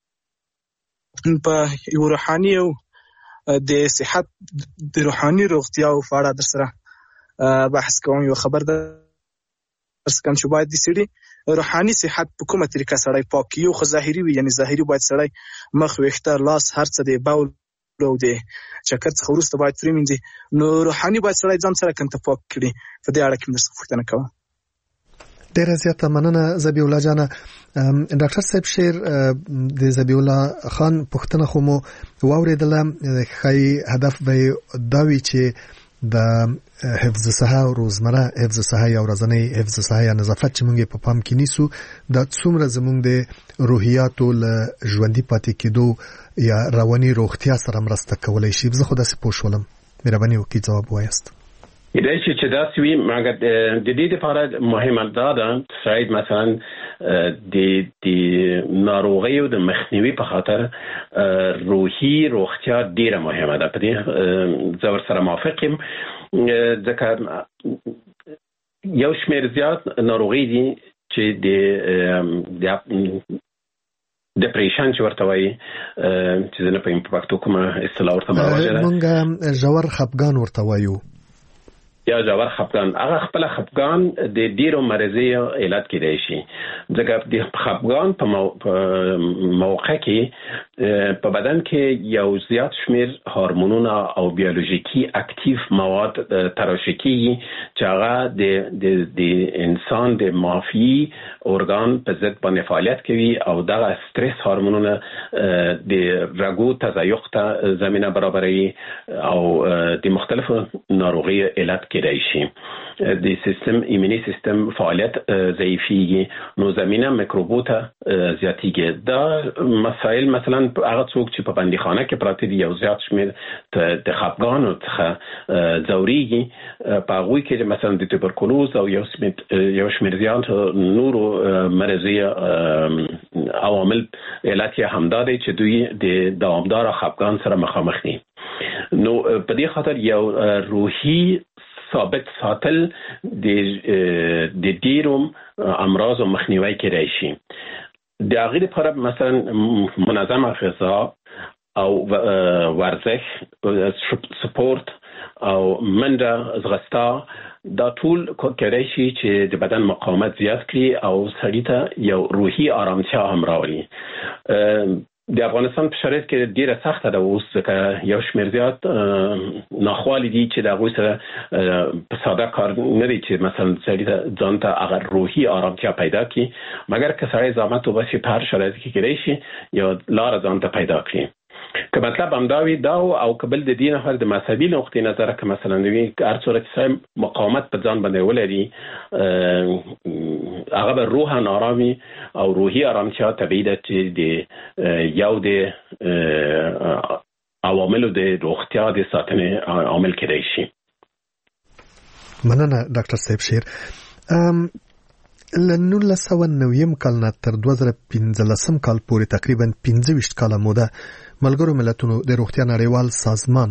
په یو روحاني او د صحت د روحاني روغتیا او فاړه در سره بحث کوم یو خبر درس کوم چې باید د سړي روحاني صحت په کومه طریقه سړی پاک یو خو ظاهري وي، یعنی ظاهري باید سړی مخ ویښته لاس هر څه دی باول او دی چکر څخه وروسته باید پرېمینځي، نو روحاني باید سړی ځان سره کنته پاک کړي. په دې اړه کې درڅخه پوښتنه کوم. ډیره زیاته مننه ذبیح الله جانه. ډاکټر صاحب شیر د ذبیح الله خان پوښتنه خو مو واوریدله، خای هدف به دا وي چې د حفظ صحه او روزمره حفظ صحه یا ورځنی حفظ صحه یا نظافت چې موږ په پام کې نیسو د څومره زموږ د روحیاتو له ژوندۍ پاتې کېدو یا رواني روغتیا سره مرسته کولای شي. زه خو داسې پوه شولم، مهرباني وکړئ ځواب وایاست. کېدای شي چې داسې وي، مګر د دې لپاره مهمه دا ده شاید مثلا د د ناروغیو د مخنیوي په خاطر روحي روغتیا ډیره مهمه ده. په دې زه ورسره موافق یم، ځکه یو شمېر زیات ناروغۍ دي چې د ډیپریشن چې ورته وایي، چې زه نه پوهیم په پښتو کومه اصطلاح ورته مروجه ده، موږ ژور خفګان ورته وایو یا ژور خفګان. هغه خپل خفګان د ډیرو مرضیو علت کېدای شي، ځکه د خفګان په موقع کې په بدن کې یو زیات شمیر هورمونونه او بیولوژیکي اکټیو مواد ترشح کېږي چې هغه د د د انسان د معافي ارګان په ضد باندې فعالیت کوي او دغه استرس هورمونونه د رګو تضایق ته زمینه برابروي او د مختلفو ناروغیو علت کېدای شي. د سیستم ایمنی سیستم فعالیت ضعیفیږي، نو زمینه میکروبو ته زیاتیږي. دا مسائل مثلا هغه څوک چې په بندیخانه کې پراته دي یو زیات شمیر د خفګانو څخه ځوريږي، په هغوی کې مثلا د توبرکلوز او یو شمیر یو شمیر زیات نورو مرضی عوامل علت یې همدا دی چې دوی د دوامدار خفګان سره مخامخ دي. نو په دې خاطر یو روحي ثابت ساتل د د ډیرو امراض مخنیوي کېدای شي. د هغې لپاره مثلا منظمه غذا او ورزش، سپورت او منډه، ځغستا، دا ټول کېدای شي چې د بدن مقاومت زیات کړي او سړي ته یو روحي آرامتیا هم راولي. د افغانستان په شرایط کې ډیره سخته ده اوس، ځکه یو شمیر زیات ناخوالې دي چې د هغوی سره په ساده کار نه دی چې مثلا سړي ته ځان ته هغه روحي آرامتیا پیدا کړي، مګر که سړی زحمت وباسي په هر شرایط کې کېدای شي یو لاره ځان ته پیدا کړي. که مطلب همدا وي دا او قبل د دې نفر د مذهبي نقطې نظره که مثلا وي هر څومره چې مقاومت په ځان باندې ولري هغه به روحاً آرامي او روحي آرامتیا طبیعي ده چې د یو د عواملو د روغتیا د ساتنې عامل کېدای شي. مننه ډاکټر صاحب شیر. له نولس سوه نویم کال نه تر دوه زره پنځلسم کال پورې تقریبا پنځه ویشت کاله موده ملګرو ملتونو د روغتیا نړیوال سازمان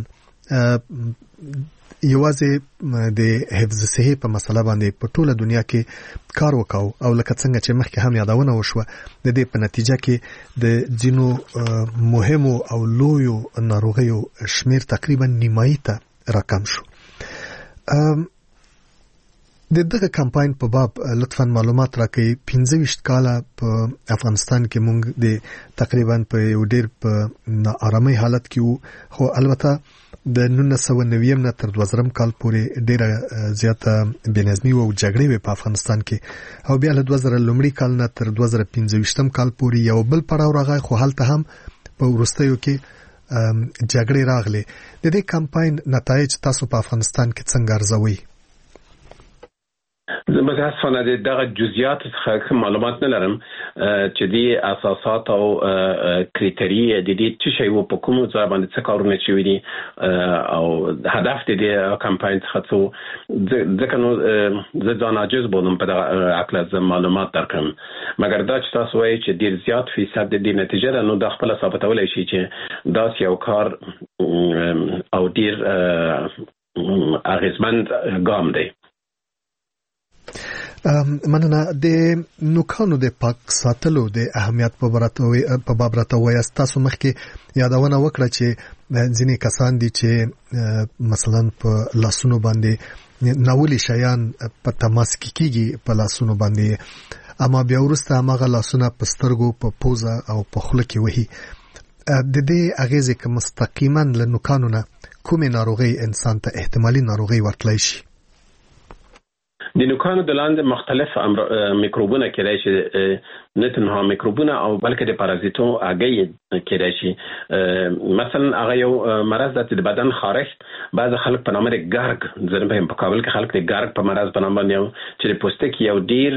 یوازې د حفظ صحي په مسله باندې په ټوله دنیا کې کار وکاو او لکه څنګه چې مخکې هم یادونه وشوه د دې په نتیجه کې د ځینو مهمو او لویو ناروغیو شمیر تقریبا نیمایي ته راکم شو. د دغه کمپاین په باب لطفاً معلومات راکړئ. پنځه ویشت کاله په افغانستان کې موږ د تقریبا په یو ډیر په ناارامۍ حالت کې وو، خو البته د نولس سوه نویم نه تر دوه زرم کال پورې ډیره زیاته بېنظمي او جګړې وې په افغانستان کې، او بیا له دوه زره لومړي کال نه تر دوه زره پنځه ویشتم کال پورې یو بل پړاو راغی، خو هلته هم په وروستیو کې جګړې راغلې. د دې کمپاین نتایج تاسو په افغانستان کې څنګه ارزوئ؟ زه متاسفانه د دغه جزئیات څخه معلومات نه لرم چې د اساسات او کریټریې د دې څه شی وو په کوم ځای باندې څه کارونه شوي دي او هدف د دې کمپاین څخه څه، ځکه نو زه ځان عاجز بولم په دغه عقله زه معلومات درکړم، مګر دا چې تاسو وایئ چې ډېر زیات فیصد د دې نتیجه ده، نو دا خپله ثابتولی شي چې داسې یو کار او ډېر اغېزمند ګام دی. مننه. د نوکانو د پاک ساتلو د اهمیت په باب راته وایاست. تاسو مخکې یادونه وکړه چې ځینې کسان دي چې مثلا په لاسونو باندې ناولي شیان په تماس کې کیږي په لاسونو باندې اما بیا ورسته هغه لاسونه په سترګو په پوزه او په خوله کې وهي د دې اغیزې که مستقیما له نوکانو نه کومې ناروغۍ انسان ته احتمالي ناروغۍ ورتلی شي د نوکانو د لاندې مختلف میکروبونه کېدای شي نه تنها میکروبونه او بلکې د پارازیتو اگې کېدای شي مثلا هغه یو مرض د بدن خارښت بعض خلک په نامه ګرګ زره په کابل کې خلک د ګرګ په مرض په نامه یو چې د پوستکي یو ډیر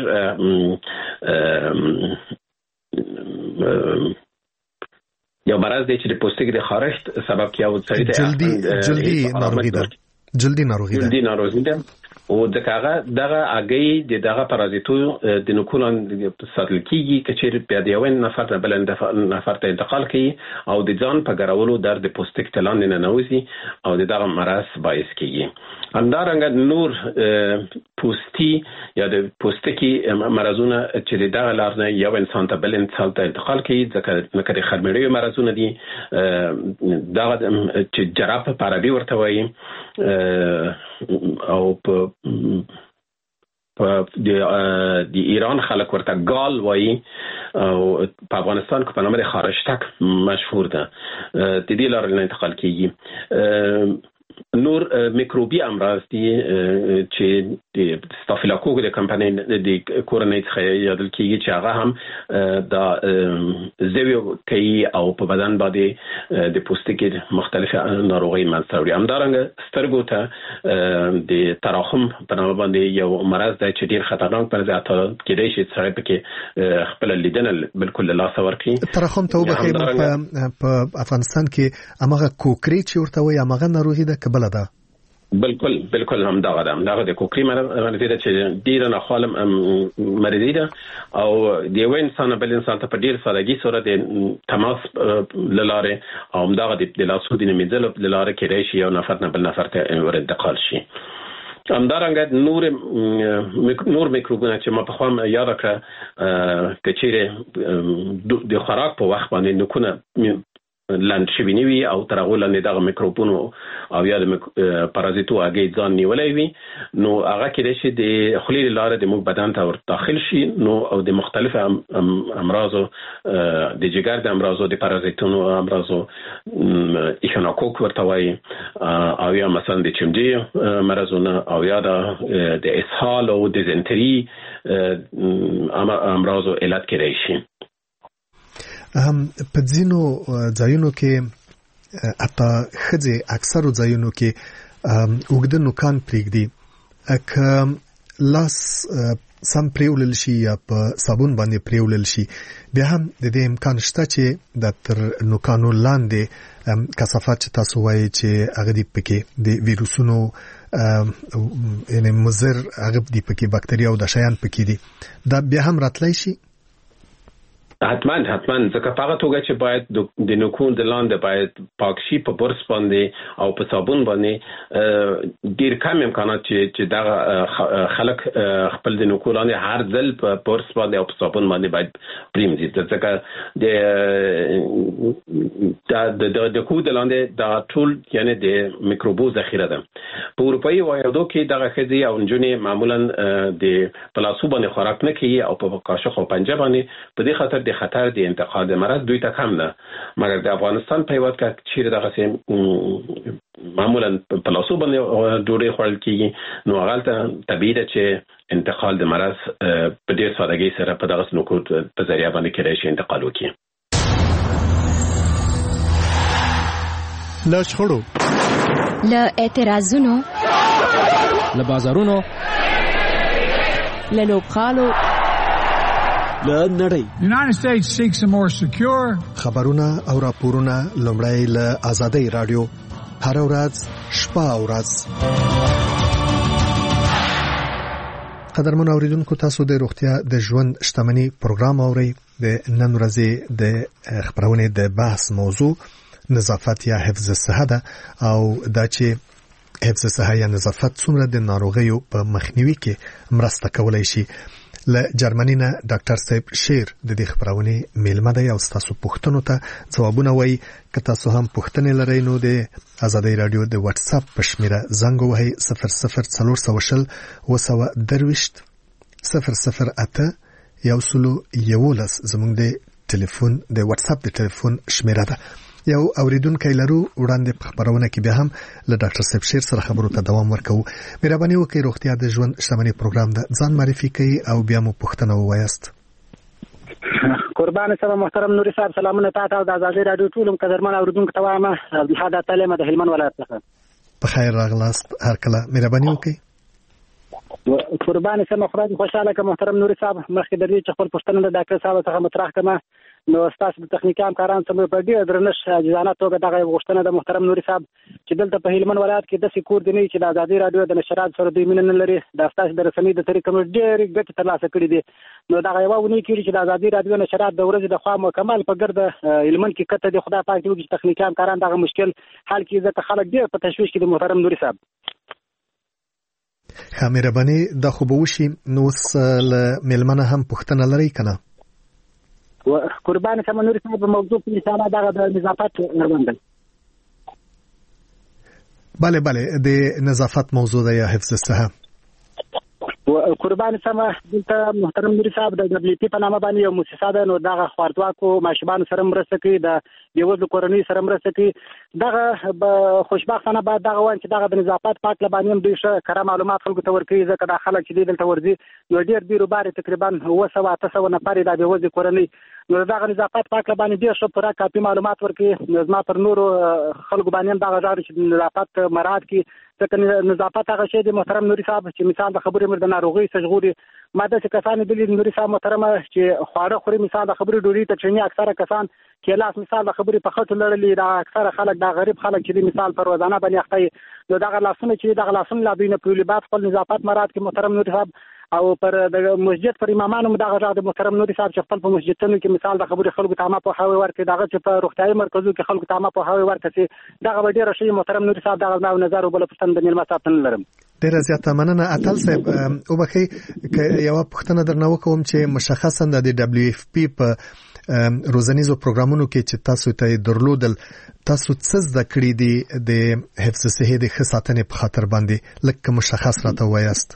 یو مرض دی چې د پوستکي د خارښت سبب کیږي او جلدی جلدی ناروغي ده جلدی ناروغي ده جلدی ناروغي ده او دغه دغه اگې د دغه پارازیتو د نوکولان ساتل کیږي چې په یو نفر نه بل نفر ته انتقال کوي او د ځان په ګرولو درد پوستک تلان نه نوځي او دغه مرض باعث کیږي همدارنګه نور پوستی یا د پوستکي مرزونه چې دغه لار نه یو انسان ته بل انسان ته انتقال کوي ځکه نکړي خرمړې مرزونه دي دغه چې جراف په عربي ورته وایي او په په د ایران خلک ورته ګال وایي او په افغانستان کې په نامه خارشتک مشهور ده د دې لار نه انتقال کیږي نور میکروبي امراض دي چې د ستافیلوکوک د کمپنۍ د کورونای څخه یادل کیږي چې هغه هم د زویو کوي او په بدن باندې د پوستکي مختلف ناروغي منځته وړي همدارنګه سترګو ته د تراخم په نامه باندې یو مرض دی چې ډیر خطرناک پر ځای ته کېدای شي چې پکې خپل لیدنه بالکل له لاسه ورکړي تراخم ته وبخې په افغانستان کې امغه کوکری چې ورته وایي امغه ناروغي ده بل ده بالکل بالکل هم دا غدم دا د کوکری مرض دی چې ډیر نه خالم مرض دی او د یو انسان بل انسان ته په ډیر سادهګي سره د تماس لاره او دا د لاسو د نمیدل لاره کې راشي یو نفر نه بل نفر ته ور انتقال شي همدارنګه نور نور میکروبونه چې ما په خوا یاد کړ کچېره د خوراک په وخت باندې نکونه لاند شوی وي او ترغول نه دغه میکروبونو او یا د پارازیتو اگې ځان نیولای وي نو هغه کې رشي د خلیل لاره د مو بدن ته ور داخل شي نو او د مختلف امراضو د جګر د امراضو د پارازیتونو امراضو ایشنوکوک ورته وایي او یا مثلا د چمجي مرزونه او یا د اسهال او د زنتری امراضو علت کې راشي هم په ځینو ځایونو کې اته خځې اکثرو ځایونو کې وګد نوکان پریږدي اکه لاس سم پریولل شي یا په صابون باندې پریولل شي بیا هم د دې امکان شته چې د تر نوکانو لاندې کثافات چې تاسو وایي چې هغه دی پکې د ویروسونو یعنی مضر هغه دی پکې باکتریا او د شیان پکې دي دا بیا هم راتلی شي حتما حتما ځکه په هغه توګه چې باید د نوکون د لاندې باید پاک شي په برس باندې او په صابون باندې ډیر کم امکانات چې چې دا خلک خپل د نوکون لاندې هر ځل په برس باندې او په صابون باندې باید پریمځي ځکه د د د کود لاندې دا ټول یعنی د میکروبو ذخیره ده په اروپאי وایدو کې دغه خزي او نجونې معمولا د پلاسو باندې خوراک نه کوي او په قاشق او پنجه باندې په دې خاطر د خطر د انتقال د مرض دوی ته کم ده مګر د افغانستان په وخت کې چې دغه سیم معمولا په لاسو باندې ډوډۍ خورل کیږي نو هغه طبيعي ده چې انتقال د مرض په ډېر سادهګۍ سره په دغه نوکو په ذریعہ باندې کېدای شي انتقال وکړي لا شخړو لا اعتراضونو لا بازارونو لا لوبخالو لا نړۍ The United States seeks a more secure خبرونه او راپورونه لومړی له آزادۍ رادیو هر ورځ شپه او ورځ قدرمن اوریدونکو تاسو د روغتیا د ژوند شتمنۍ پروګرام اورئ د نن ورځې د خبرونه د بحث موضوع نظافت یا حفظ صحه ده او دا چې حفظ صحه یا نظافت څومره د ناروغیو په مخنیوي کې مرسته کولای شي له جرمني نه ډاکټر صاحب شیر د دې خبرونه میلمه دی او تاسو پوښتنو ته ځوابونه وایي که تاسو هم پوښتنې لرئ نو د آزادۍ رادیو د واتس اپ په شمیره زنګ وهئ صفر صفر څلور سوه شل اوه سوه درویشت صفر صفر اته یو سلو یولس زموږ د ټلیفون د واتس اپ د ټلیفون شمیره ده. یو اوریدونکو لرو وړاندې په خبرونه کې به هم له ډاکټر صاحب شیر سره خبرو ته دوام ورکوو. مهرباني وکړئ روغتیا د ژوند شتمنۍ پروګرام د ځان معرفي کوي او بیا مو پوښتنه ووایاست. قربان سره محترم نوري صاحب سلامونه تاسو او د آزادۍ رادیو ټول قدرمن اوریدونکو ته وایم. عبدالحاد تعلیم د هلمند ولایت څخه په خیر راغلاست. هر کله مهرباني وکړئ. قربان سره خدای خوشاله که محترم نوري صاحب مخکې د دې چې خپل پوښتنه د ډاکټر صاحب څخه مطرح کړم نو تاسو د تخنیکي همکارانو سره په ډېر درنښت عاجزانه توګه دغه غوښتنه د محترم نوري صاحب چې دلته په هلمند ولایت کې د سکور دی چې د آزادۍ رادیو د نشرات سره دوی مینه نه لري د تاسو د رسنۍ د طریقې موږ ډېر ګټه ترلاسه کړې دي. نو دغه یو ونی کېږي چې د آزادۍ رادیو نشرات د ورځې د خوا مکمل په ګرد هلمند کې کته دي. خدای پاک دې وکړي چې تخنیکي همکاران دغه مشکل حل کړي ځکه خلک ډېر په تشویش کې دي محترم نوري صاحب. مهرباني دا خو به وشي. نو له میلمنه هم پوښتنه لرئ که نه؟ قربان سره نوري صاحب موضوع په مثال دغه د نظافت اړوند دی. بله بله د نظافت موضوع ده یا حفظ الصحه. قربان سره دلته محترم نوري صاحب د دبليو پی په نامه باندې یو مؤسسه ده نو دغه خواردواکو ماشومان سره مرسته کوي د بیوزلو کورنۍ سره مرسته کوي. دغه خوشبختانه بعد دغه وان چې دغه د نظافت پاک لبانې هم دوی ښه کره معلومات خلکو ته ورکوي ځکه دا خلک چې دلته ورځي نو ډېر بیروبار تقریبا اوه سوه اته سوه نفر د بیوزلو کورنۍ نو دغه نظافت پاک لبانې ډېر ښه پوره کافي معلومات ورکوي. زما پر نورو خلکو باندې هم دغه ژاړي چې نظافت مراعات کړي ځکه نظافت هغه شی دی محترم نوري صاحب چې مثال د خبرې مر د ناروغۍ سژغوري. ما داسې کسان دي نوري صاحب محترمه چې خواړه خوري مثال د خبرې ډوډۍ ته چینی اکثره کسان کلاس مثال د خبرې په خټو لړلې دا اکثره خلک دا غریب خلک چې مثال پر روزانه باندې اخته نو دغه لاسونه چې دغه لاسونه لا دوی نه پولی بعد خپل نظافت مراد کې محترم نوري صاحب او پر د مسجد پر امامانو دغه ځای د محترم نوري صاحب چې خپل په مسجدونو کې مثال د خبرې خلکو ته ما په هاوی ورکړي دغه چې په روغتيایي مرکزو کې خلکو ته ما په هاوی ورکړي دغه ډېر شي محترم نوري صاحب دغه نو نظر وبله پښتن د نیلما صاحب تن لرم. ډېر زیاته مننه اتل صاحب. او بخي یو پښتنه درنه وکوم چې مشخصا د دبليو اف پی په روزنیزو پروګرامونو کې چې تاسو ته درلودل تاسو څه زده کړی دي د حفظ صحه د ښه ساتنې په خاطر باندې لکه مشخص راته وایاست؟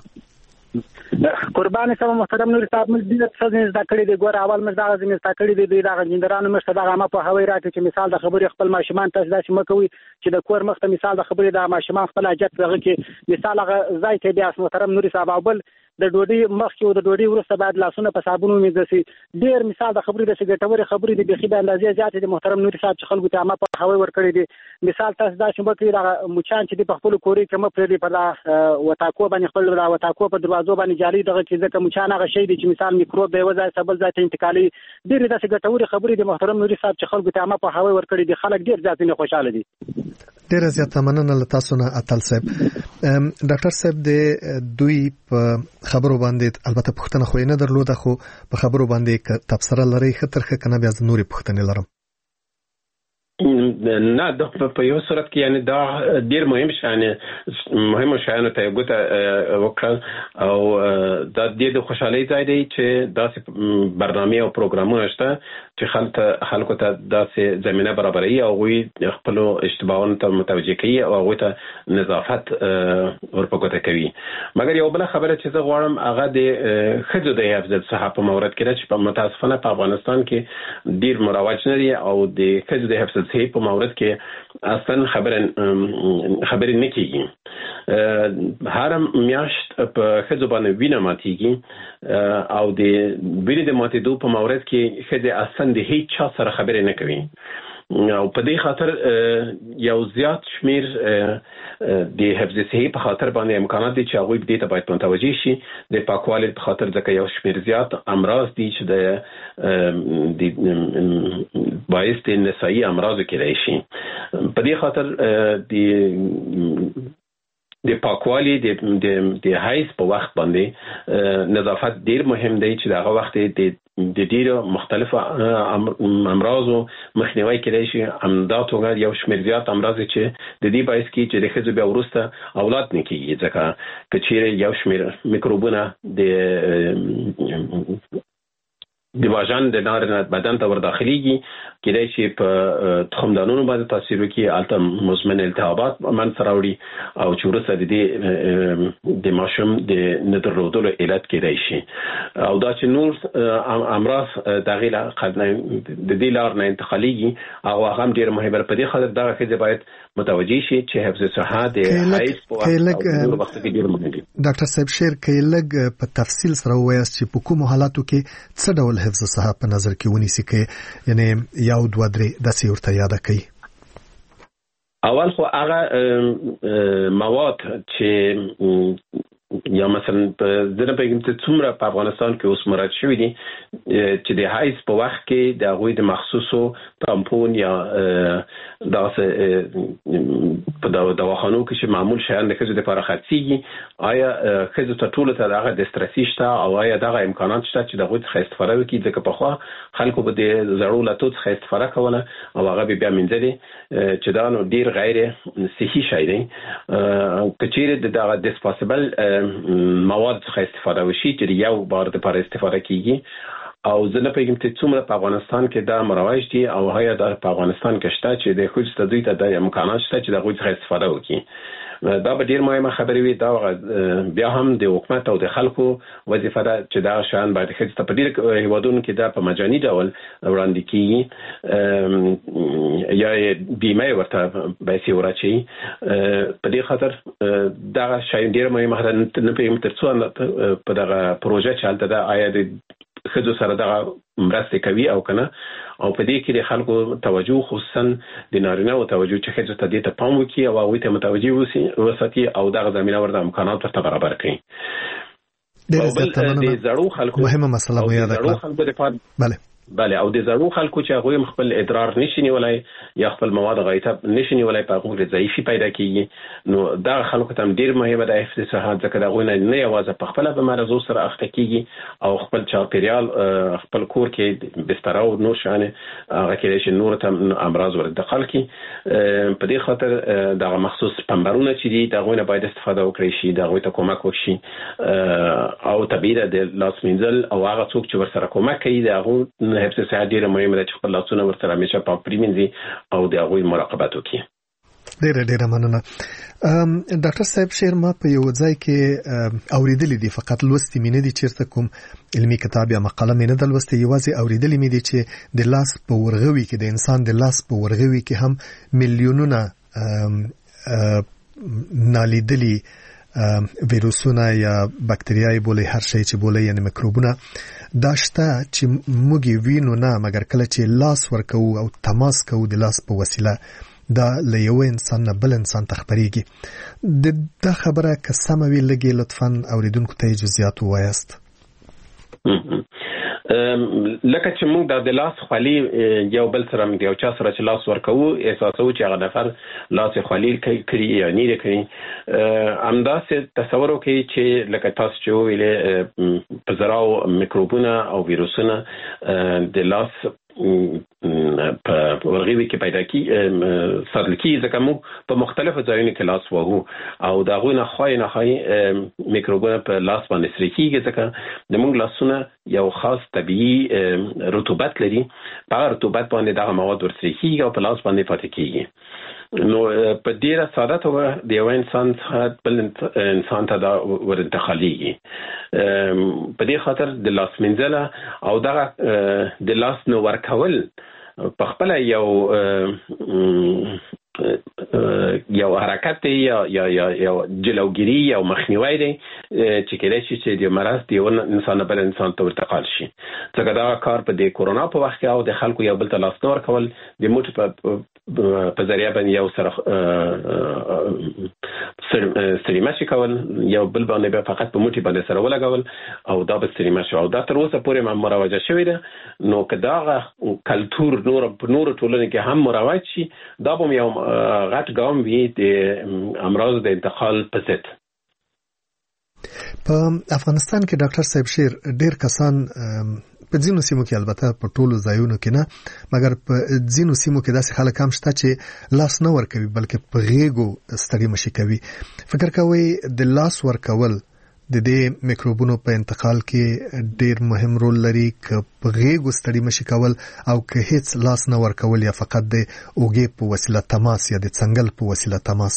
قربان سره محترم نوري صاحب موږ دې څه زده کړی دي. ګور اول موږ دغه زمي زده کړی دي دغه جندرانو مشته دغه ما په هوای راکې چې مثال د خبرې خپل ماشومان تاسو داسې مکوي چې د کور مخته مثال د خبرې د ماشومان خپل حاجت دغه کې مثال هغه ځای ته بیا محترم نوري صاحب او بل د ډوډۍ مخکې او د ډوډۍ وروسته باید لاسونه په صابون ومینځل شي. ډېر مثال د خبرې د ګټورې خبرې د بيخي د اندازې زیاتې د محترم نوري صاحب چې خلکو ته ما په هوای ورکړي دي. مثال تاسو داسې مکوي د مچان چې په خپل کوري کې مپرې په لا وتاکو باندې خپل د وتاکو په دروازو باندې جاري دغه چې ځکه مچان هغه شی دي چې مثال میکروب دی وځي سبل ځای ته انتقالي. ډېر داسې ګټورې خبرې د محترم نوري صاحب چې خلکو ته ما په هوای ورکړي دي. خلک ډېر زیات نه خوشاله دي. ډېر زیاته مننه له تاسو نه اتل صاحب. ډاکټر صاحب د دوی په خبرو باندې البته پوښتنه خو نه درلوده خو په خبرو باندې تبصره لري خطرخه کنه بیا نوري پوښتنه لرم. نه د په یو صورت کې یعنی دا ډیر مهم شانه مهم شانه ته ګوته وکړ او دا د خوشحالي ځای دی چې داسې برنامه او پروګرامونه شته چې خلک خلکو ته داسې زمينه برابري او وي خپل اشتباهونه ته متوجه کوي او هغه ته نظافت ورپکوته کوي. مګر یو بل خبره چې زه غواړم هغه د خځو د حفظ الصحه په مورد کې چې په متاسفانه په افغانستان کې ډیر مروج نه دي او د خځو د حفظ الصحه په مورد کې اصلا خبره خبرې نه کیږي. هر میاشت په خځو باندې وینه ماتيږي او د وینې د ماتېدو په مورد کې خځې اصلا د هیڅ چا سره خبرې نه کوي او په دې خاطر یو زیات شمیر د حفظ صحي په خاطر باندې امکانات دي چې هغه دې ته باید متوجه شي د پاکوالي په خاطر ځکه یو شمیر زیات امراض دي چې د باعث د نسایي امراض کې راشي. په دې خاطر د د پاکوالي د د د هایس په وخت باندې نظافت ډیر مهم دی چې دغه وخت د د ډیرو مختلفو امراضو مخنیوي کېدای شي. همدا توګه یو شمېر زیات امراض چې د دې باعث کیږي چې د ښځو بیا وروسته اولاد نه کیږي، ځکه که چیرې یو شمېر میکروبونه د د واژن د نارینه بدن ته ورداخليږي، کېدای شي په تخمدانونو باندې تاثیر وکړي، البته مزمن التهابات منځ راوړي او چې وروسته د دې د ماشوم د نه درلودلو علت کېدای شي. او دا چې نور امراض دغه د دې لار نه انتقاليږي او هغه هم ډېر مهمه په دې خاطر دغه ښځې باید متوجي شي چې حفظ صحه د حیض په وخت کې ډېر مهم دي. ډاکټر صاحب شیر کې لګ په تفصیل سره وایي چې په کوم حالاتو کې څه ډول حفظ صحه په نظر کې ونیسي، کې یعنی یو دوه درې داسې ورته یاد کړي. اول خو هغه مواد چې یا مثلا په ځنه په کوم څومره په افغانستان کې اوس مراد شوی دي چې د حیض په وخت کې د غوي د مخصوصو پامپون یا داسې په دواخانو کې چې معمول شیان د ښځو لپاره خرڅيږي، آیا ښځو ته ټول ته دغه دسترسي شته او آیا دغه امکانات شته چې دغه څخه استفاده وکړي؟ ځکه په خو خلکو به د زړو لاتو څخه استفاده کوله او هغه بیا منځلي چې دا نو ډیر غیر صحي شي دی. کچېره دغه ډیسپوسیبل مواد څخه استفاده وشي چې یو بار د لپاره استفاده کیږي او زه نه پېږم چې څومره په افغانستان کې دا مروج دي او هيا د په افغانستان کې شته چې د خو ستدوی ته د امکانات شته چې د غوښ څخه استفاده وکړي. دا به ډیر مهمه خبرې وي. دا بیا هم د حکومت او د خلکو وظیفه ده چې دا شان باید خځې ته په ډیر هیوادونو کې دا په مجاني ډول وړاندې کیږي یا بیمه ورته پیسې ورچي. په دې خاطر دا شای ډیر مهمه ده. نه پېږم تر څو په دغه پروژه چې حالت ده آیا د خځو سره دغه مرسته کوي او کنه، او په دې کې د خلکو توجه خصوصا د نارینه او توجه چې خځو ته دې ته پام وکړي او هغه ته متوجي وسی وساتي او دغه زمينه ورته امکانات ورته برابر کړي. ډېر زړو خلکو مهمه مسله مو یاد کړه. بله بله او د زړو خلکو چې هغه خپل ادرار نشي نیولای یا خپل مواد غایطه نشي نیولای په هغه ضعیفي پیدا کیږي، نو دا خلکو ته ډیر مهمه ده حفظ صحه، ځکه دا غوښنه نه یوازې په خپل به مرزو سره اخته کیږي او خپل چاپیریال خپل کور کې بستر او نو شانه هغه کې چې نور ته امراض ورنتقال کی. په دې خاطر دا مخصوص پمبرونه چې دي دا غوښنه باید استفاده وکړي شي، دا غوښته کومک وکړي او طبيعي د لاس منځل او هغه څوک چې ورسره کومک کوي دا غو حفظ صحه ډیره مهمه ده چې خپل لاسونه ورسره همیشه په پریمنځي او د هغوی مراقبت وکړي. ډیره ډیره مننه. ډاکټر صاحب شیر ما په یو ځای کې اوریدلې دي، فقط لوستې مې نه دي چیرته کوم علمي کتاب یا مقاله مې نه ده لوستې، یوازې اوریدلې مې دي چې د لاس په ورغوي کې د انسان د لاس په ورغوي کې هم میلیونونه نالیدلي ویروسونه یا بکتریاي بولي هر شي چې بولي یعنی میکروبونه داشته چې موږ وینو نه، مګر کله چې لاس ورکو او تماس کوو د لاس په وسیله دا له یو انسان نه بل انسان ته خبريږي. د دا خبره که سمه وي لګي لطفاً اوریدونکو ته جزئیات ووایاست. لکه چې موږ د لاس خالي یو بل سره موږ یو چا سره چې لاس ورکوو احساسو چې هغه نفر لاس خالي کوي یا نه کوي، همداسې تصور وکړئ چې لکه تاسو چې ویلې په زراو میکروبونه او ویروسونه د لاس په ورغوي کې پیدا کی ساتل کی، ځکه موږ په مختلفو ځایونو کې لاس وهو او دا غوښنه خای نه خای میکروبونه په لاس باندې سره کیږي، ځکه د موږ لاسونه یو خاص طبيعي رطوبت لري، په رطوبت باندې دا مواد ورسره کیږي او په لاس باندې پاتې کیږي. نو په ډیره ساده توګه د یو انسان څخه بل انسان ته دا ورنتقاليږي. په دې خاطر د لاس منځله او دغه د لاس نو ورکول په خپل یو یو حرکت یا یا یا یو جلوګیری یا مخنیوي دی چې کله چې د مرض دی انسان بل انسان ته ورتقال شي. ځکه دا کار په د کورونا په وخت کې او د خلکو یو بل ته لاس نور کول د موټ په په ذریعہ باندې یو سره سریماشي کول یو بل باندې فقط په موټي باندې سره ولګول او دا به سریماشي او دا تر اوسه پورې ما مروجه شوې ده. نو کدا کلچر نور په نور ټولنه کې هم مروج شي دا به یو غټ ګام وي د امراض د انتقال په ضد. په افغانستان کې ډاکټر صاحب شیر ډیر کسان په ځینو سیمو کې البته په ټولو ځایونو کې نه، مګر په ځینو سیمو کې داسې خلک هم شته چې لاس نه ورکوي بلکې په غېږو ستړي مشي کوي. فکر کوي د لاس ورکول د دې میکروبونو په انتقال کې ډیر مهم رول لري، که په غېږو ستړي مشي کول او که هیڅ لاس نه ورکول یا فقط د اوږې په وسیله تماس یا د څنګل په وسیله تماس؟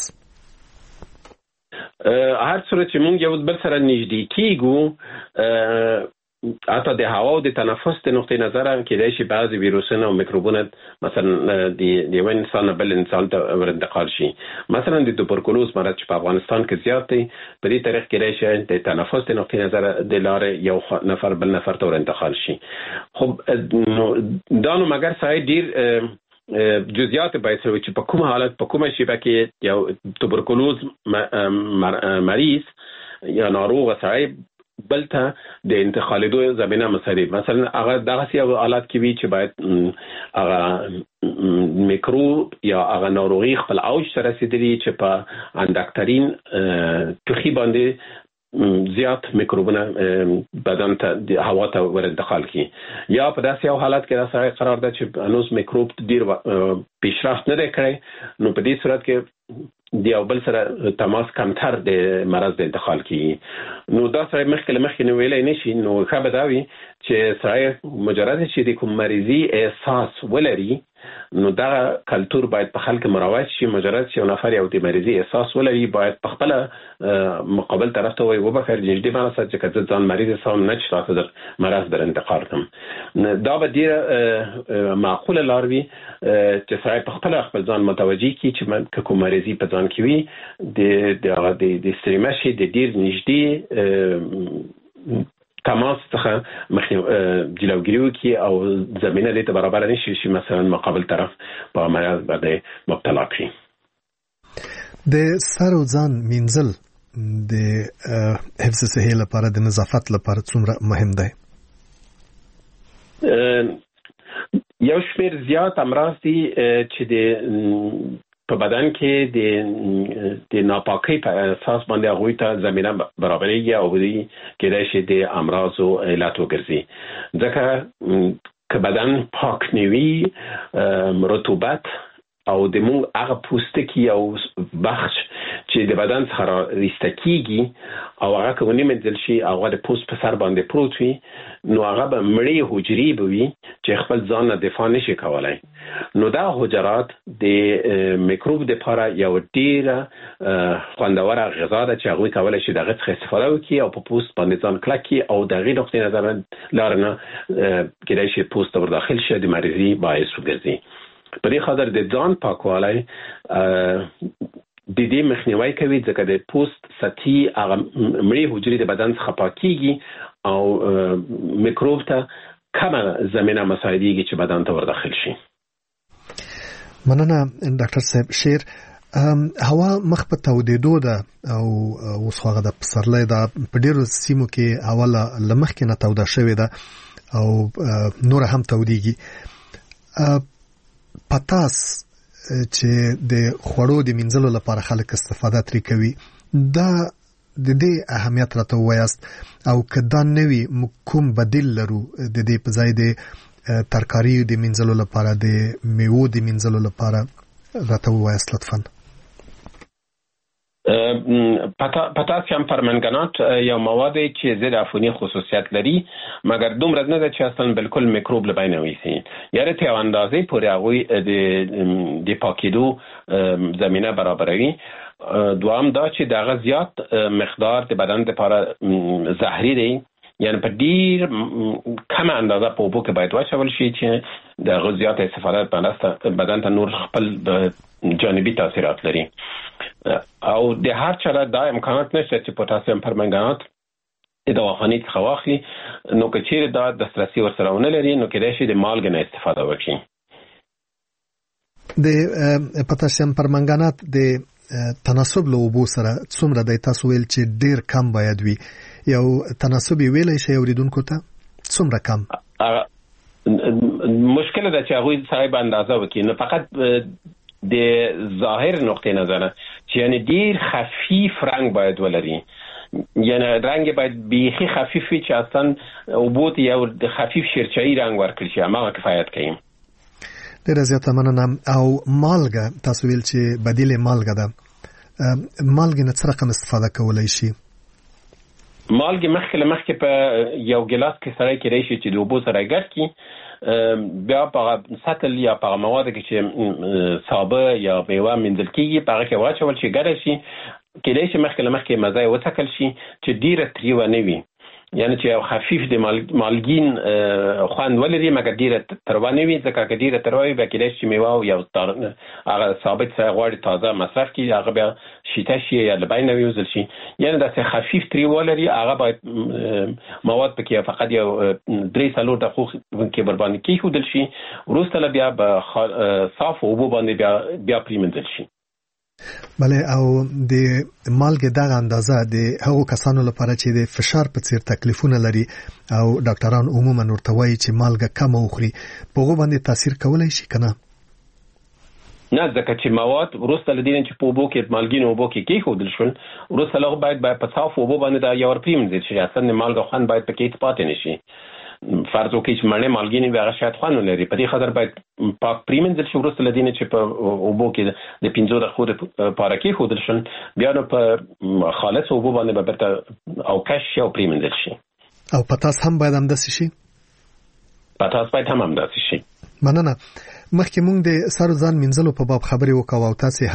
هر څومره چې موږ یو بل سره نږدې کیږو، حتی د هوا او د تنفس د نقطې نظر هم کېدای شي بعضې ویروسونه او میکروبونه مثلا د یو انسان بل انسان ته ورانتقال شي. مثلا د توبرکلوز مرض چې په افغانستان کې زیات دی، په دې طریق کېدای شي د تنفس د نقطې نظر د لارې یو نفر بل نفر ته ورانتقال شي. خب دا نو مګر سړی ډیر جزئیات باید سوي چې په کوم حالت په کومه شیبه کې یو توبرکلوز مریض یا ناروغ سړی بل ته د انتقالېدو زمینه مساعد. مثلا هغه دغسې یو حالات کې وي چې باید هغه میکروب یا هغه ناروغي خپل اوج ته رسېدلي چې په اندکترین ټوخي باندې زیات میکروبونه بدن ته هوا ته ورانتقال کړي، یا په داسې یو حالت کې دا سړی قرار ده چې هنوز میکروب ډېر پیشرفت نه دی کړی، نو په دې صورت کې د یو بل سره تماس کمتر د مرض د انتقال کیږي. نو دا سړی مخکې له مخکې نو ویلی نه شي. نو ښه به دا وي چې سړی مجرد چې د کوم مریضي احساس ولري، نو دغه کلتور باید په خلک مروج شي. مجرد چې یو نفر یو د مریضي احساس ولري، باید په خپله مقابل طرف ته وایي وبخیر نږدې مه راسه چې که زه ځان مریض حساب نه چې راته در مرض در انتقال کړم. دا به ډېره معقوله لار وي چې سړی په خپله خپل ځان متوجه کړي چې که کوم مریضي په ځان کې وي، د ستړي مشي د ډېر نږدې تماس څخه مخې جلوګیري وکړي او زمینه دې ته برابره نه شي چې مثلا مقابل طرف په مرض باندې مبتلا کړي. د سر او ځان مینځل د حفظ صحي لپاره د نظافت لپاره څومره مهم دی؟ یو شمېر زیات امراض دي چې د په بدن کې د د ناپاکۍ په اساس باندې هغوی ته زمینه برابرېږي او دوی کېدای شي د امراضو علت وګرځي. ځکه که بدن پاک نه وي، رطوبت او د مونږ هغه پوستکي او بخش چې د بدن څخه رایسته کېږي او هغه که ونه مینځل شي، هغه د پوست په سر باندې پروت وي، نو هغه به مړې حجرې به وي چې خپل ځان نه دفاع نشي کولی. نو دا حجرات د میکروب دپاره یو ډېره خوندوره غذا ده چې هغوی کولی شي د هغې څخه استفاده وکړي او په پوست باندې ځان کلک کړي او د هغې نقطې نظر لاره نه کېدای شي پوست ته ورداخل شي، د مریضي باعث وګرځي. په دې خاطر د ځان پاکوالی د دې مخنیوی کوي، ځکه د پوست سطحي هغه مړې حجرې د بدن څخه پاکېږي او میکروب ته کمه زمینه مساعدېږي چې بدن ته ورداخل شي. مننه ډاکټر صاحب. شیر هوا مخ په تودېدو ده او اوس هغه د پسرلی ده، په ډېرو سیمو کې هوا له مخکې نه توده شوې ده او نوره هم تودېږي. پتاس چې د خوړو د مینځلو لپاره خلک استفاده ترې کوي، دا د دې اهمیت راته ووایاست، او که دا نه وي کوم بدیل لرو د دې په ځای د ترکاریو د مینځلو لپاره، د میوو د مینځلو لپاره راته ووایاست لطفا. پتاسیم پرمنګنات یو مواد چې ضد عفوني خصوصیت لري، مګر دومره نه ده چې اصلا بالکل میکروب له بینه ویسي. یعنې ته یو اندازې پورې هغوی د پاکېدو زمینه برابروي. دوام دا چې د هغه زیات مقدار د بدن دپاره زهري دی، یعنی په ډېر کمه اندازه په اوبو کې باید واچول شي چې د هغه زیات استفاده بدن ته نور خپل جانبي تاثیرات لري. او د هر چا دا امکانات نشته چې پوتاسیم پرمنګنات د دواخانې څخه واخلي، نو که چیرې دا دسترسي ورسره ونه لري، نو کېدای شي د مالګې نه استفاده وکړي. د پوتاسیم پرمنګنات د تناسب له اوبو سره څومره دی؟ تاسو ویل چې ډېر کم باید وي، یو تناسب یې ویلی شئ اوریدونکو ته؟ څومره کم؟ مشکله ده چې هغوی صاحب اندازه وکړي، نو فقط د ظاهر نقطې نظره چې یعنی ډیر خفیف رنگ باید ولري، یعنی رنگ باید بیخي خفیف وي چې اصلا اوبو ته یو د خفیف شیرچایی رنگ ورکړي چې هغه کفایت کوي. ډیره زیاته مننه. او مالګه تاسو ویل چې بدیل مالګه ده، مالګه نه څه رقم استفاده کولای شي؟ مالګه مخکې له مخکې په یو ګلاس کې سره کې راشي چې د اوبو سره ګډ کی، بیا په سطل یا په مواد کې چې سابه یا میوه مندل کیږي په هغه کې واچول شي ګډ شي، کله چې مخکې له مخکې مزه وڅکل شي چې ډیره تریو نه وي، یعنی چې یو خفیف د مالګین خوند ولري مګر ډیره تروه نه وي، ځکه چې ډیره تروه وي بیا کله چې میوه او یو هغه ثابت ځای غواړي تازه مصرف کړي هغه بیا شیته شي یا له بین ویوزل شي، یعنی داسې خفیف تریو ولري هغه باید مواد پکې فقط یو درې څلور دقیقې کې بر باندې کېښودل شي، وروسته بیا به صاف اوبو باندې بیا بیا پریمنځل شي. بله، او د مالګې دغه اندازه د هغو کسانو لپاره چې د فشار په څیر تکلیفونه لري او ډاکټران عموما ورته وایي چې مالګه کم وخوري، په هغو باندې تاثیر کولی شي که نه؟ نه، ځکه چې مواد وروسته له دې چې په اوبو کې مالګین اوبو کې کېښودل شول، وروسته له هغه باید باید په صاف اوبو باندې دا یو ور پرېمنځل شي، اصلا د مالګه خوند باید پکې هېڅ پاتې نه شي. فرض وکړئ چې مڼې مالګینې وي هغه شاید خوند ولري، په دې خاطر باید پاک پرېمنځل شي، وروسته له دې نه چې په اوبو کې د پنځو دقیقو دپاره کېښودل شول بیا نو په خالص اوبو باندې به بېرته اوکش شي او پرېمنځل شي. او پتاس هم باید همداسې شي؟ پتاس باید هم همداسې شي. مننه. مخکې موږ د سر و ځان مینځلو په باب خبرې وکړو او تاسې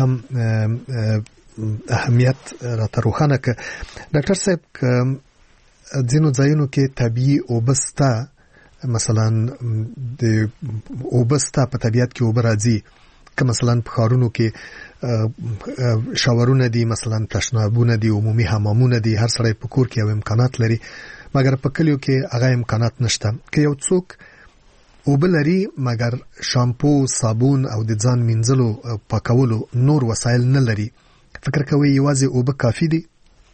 هم اهمیت راته روښانه کړه. ډاکټر صاحب، ځینو ځایونو کې طبیعي اوبه سته، مثلا د اوبه سته په طبیعت کې اوبه راځي، که مثلا په ښارونو کې شاورونه دي، مثلا تشنابونه دي، عمومي حمامونه دي، هر سړی په کور کې یو امکانات لري، مګر په کلیو کې هغه امکانات نشته. که یو څوک اوبه لري مګر شامپو، صابون او د ځان مینځلو پاکولو نور وسایل نه لري، فکر کوئ یوازې اوبه کافي دي؟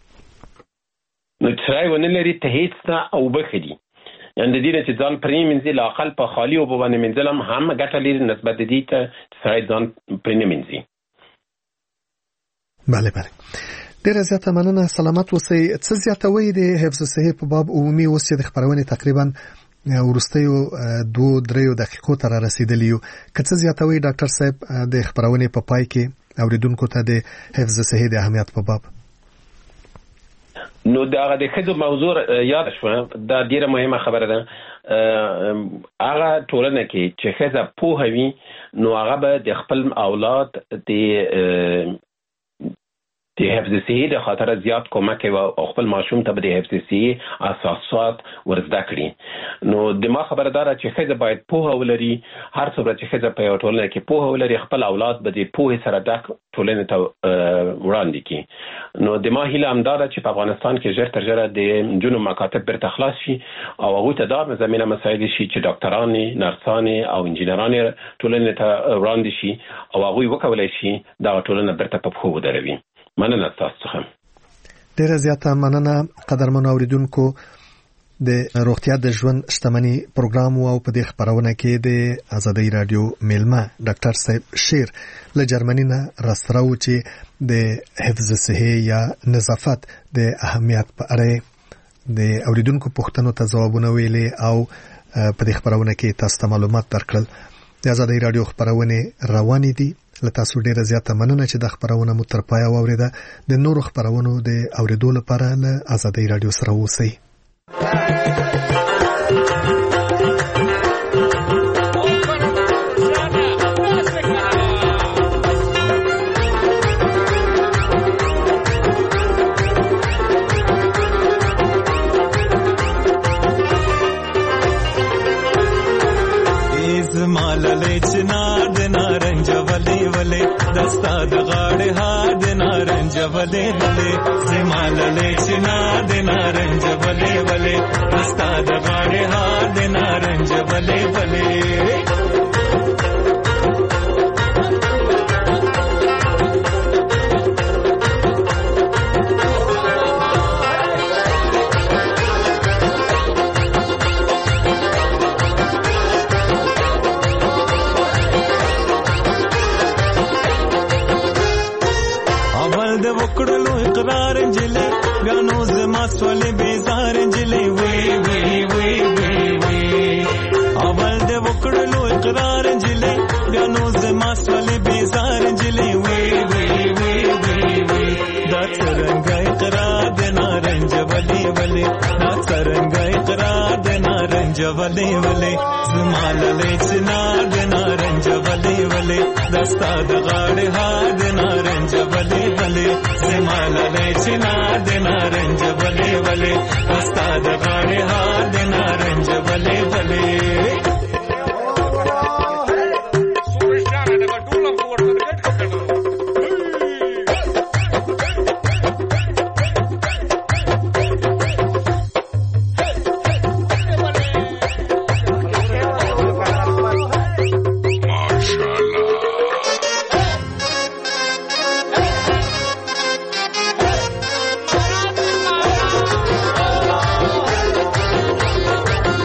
نو سړی ونه لري ته هېڅ نه اوبه ښه دي، یعنې د دې نه چې ځان پرې مینځي له اقل په خالي اوبو باندې مینځل هم هم ګټه لري نسبت د دې ته چې سړی ځان پرې نه مینځي. بله بله، ډېره زیاته مننه. سلامت اوسئ. څه زیاتوئ د حفظ صحې په باب عمومي اوس چې د خپرونې تقریبا وروستیو دوو دریو دقیقو ته را رسېدلي یو، که څه زیاتوئ ډاکټر صاحب د خپرونې په پای کې اورېدونکو ته د حفظ صحې د اهمیت په باب؟ نو دا هغه د ښځو موضوع یاد شوه، دا ډیره مهمه خبره ده. هغه ټولنه کې چې ښځه پوهه وي نو هغه به د خپل اولاد د د حفظ صحي د خاطر زیات کومک کوي او خپل ماشوم ته به د حفظ صحي اساسات ورزده کړي. نو د ما خبره دا ده چې ښځه باید پوهه ولري، هر څومره چې ښځه په یوه ټولنه کې پوهه ولري خپل اولاد به د پوهې سره ډک ټولنې ته وړاندې کړي. نو د ما هیله همدا ده چې په افغانستان کې ژر تر ژره د نجونو مکاتب بیرته خلاص شي او هغوی ته دا زمینه مسایل شي چې ډاکټرانې، نرسانې او انجینرانې ټولنې ته وړاندې شي او هغوی وکولی شي دغه ټولنه بیرته په پښو ودروي. مننه تاسو څخه. ډیره زیاته مننه. قدرمنو اوریدونکو، د روغتیا د ژوند شتمنۍ پروګرام او په دې خبرونه کې د آزادۍ رادیو میلمه ډاکټر صاحب شیر له جرمني نه راسترو چې د حفظ صحي یا نظافت د اهمیت په اړه د اوریدونکو پوښتنو ته ځوابونه ویلي او په دې خبرونه کې تاسو ته معلومات درکړل. د آزادۍ رادیو خبرونه روانې دي. له تاسو ډیره زیاته مننه چې د خبرونه مو تر پایه واوریده. د نورو خبرونو د اوریدو لپاره له آزادۍ رادیو سره اوسئ. دستا د غاړې ها د نارنج ولې ولې زماللې چنا د نارنج ولې ولې دستا د غاړې ها د نارنج ولې ولې اقرار انجله غنو نارنج ولې ولې زماللې چنا د نارنج ولې ولې دستا د غاړې هار د نارنج ولې ولې زماللې چنا د نارنج ولې ولې دستا د غاړې هار د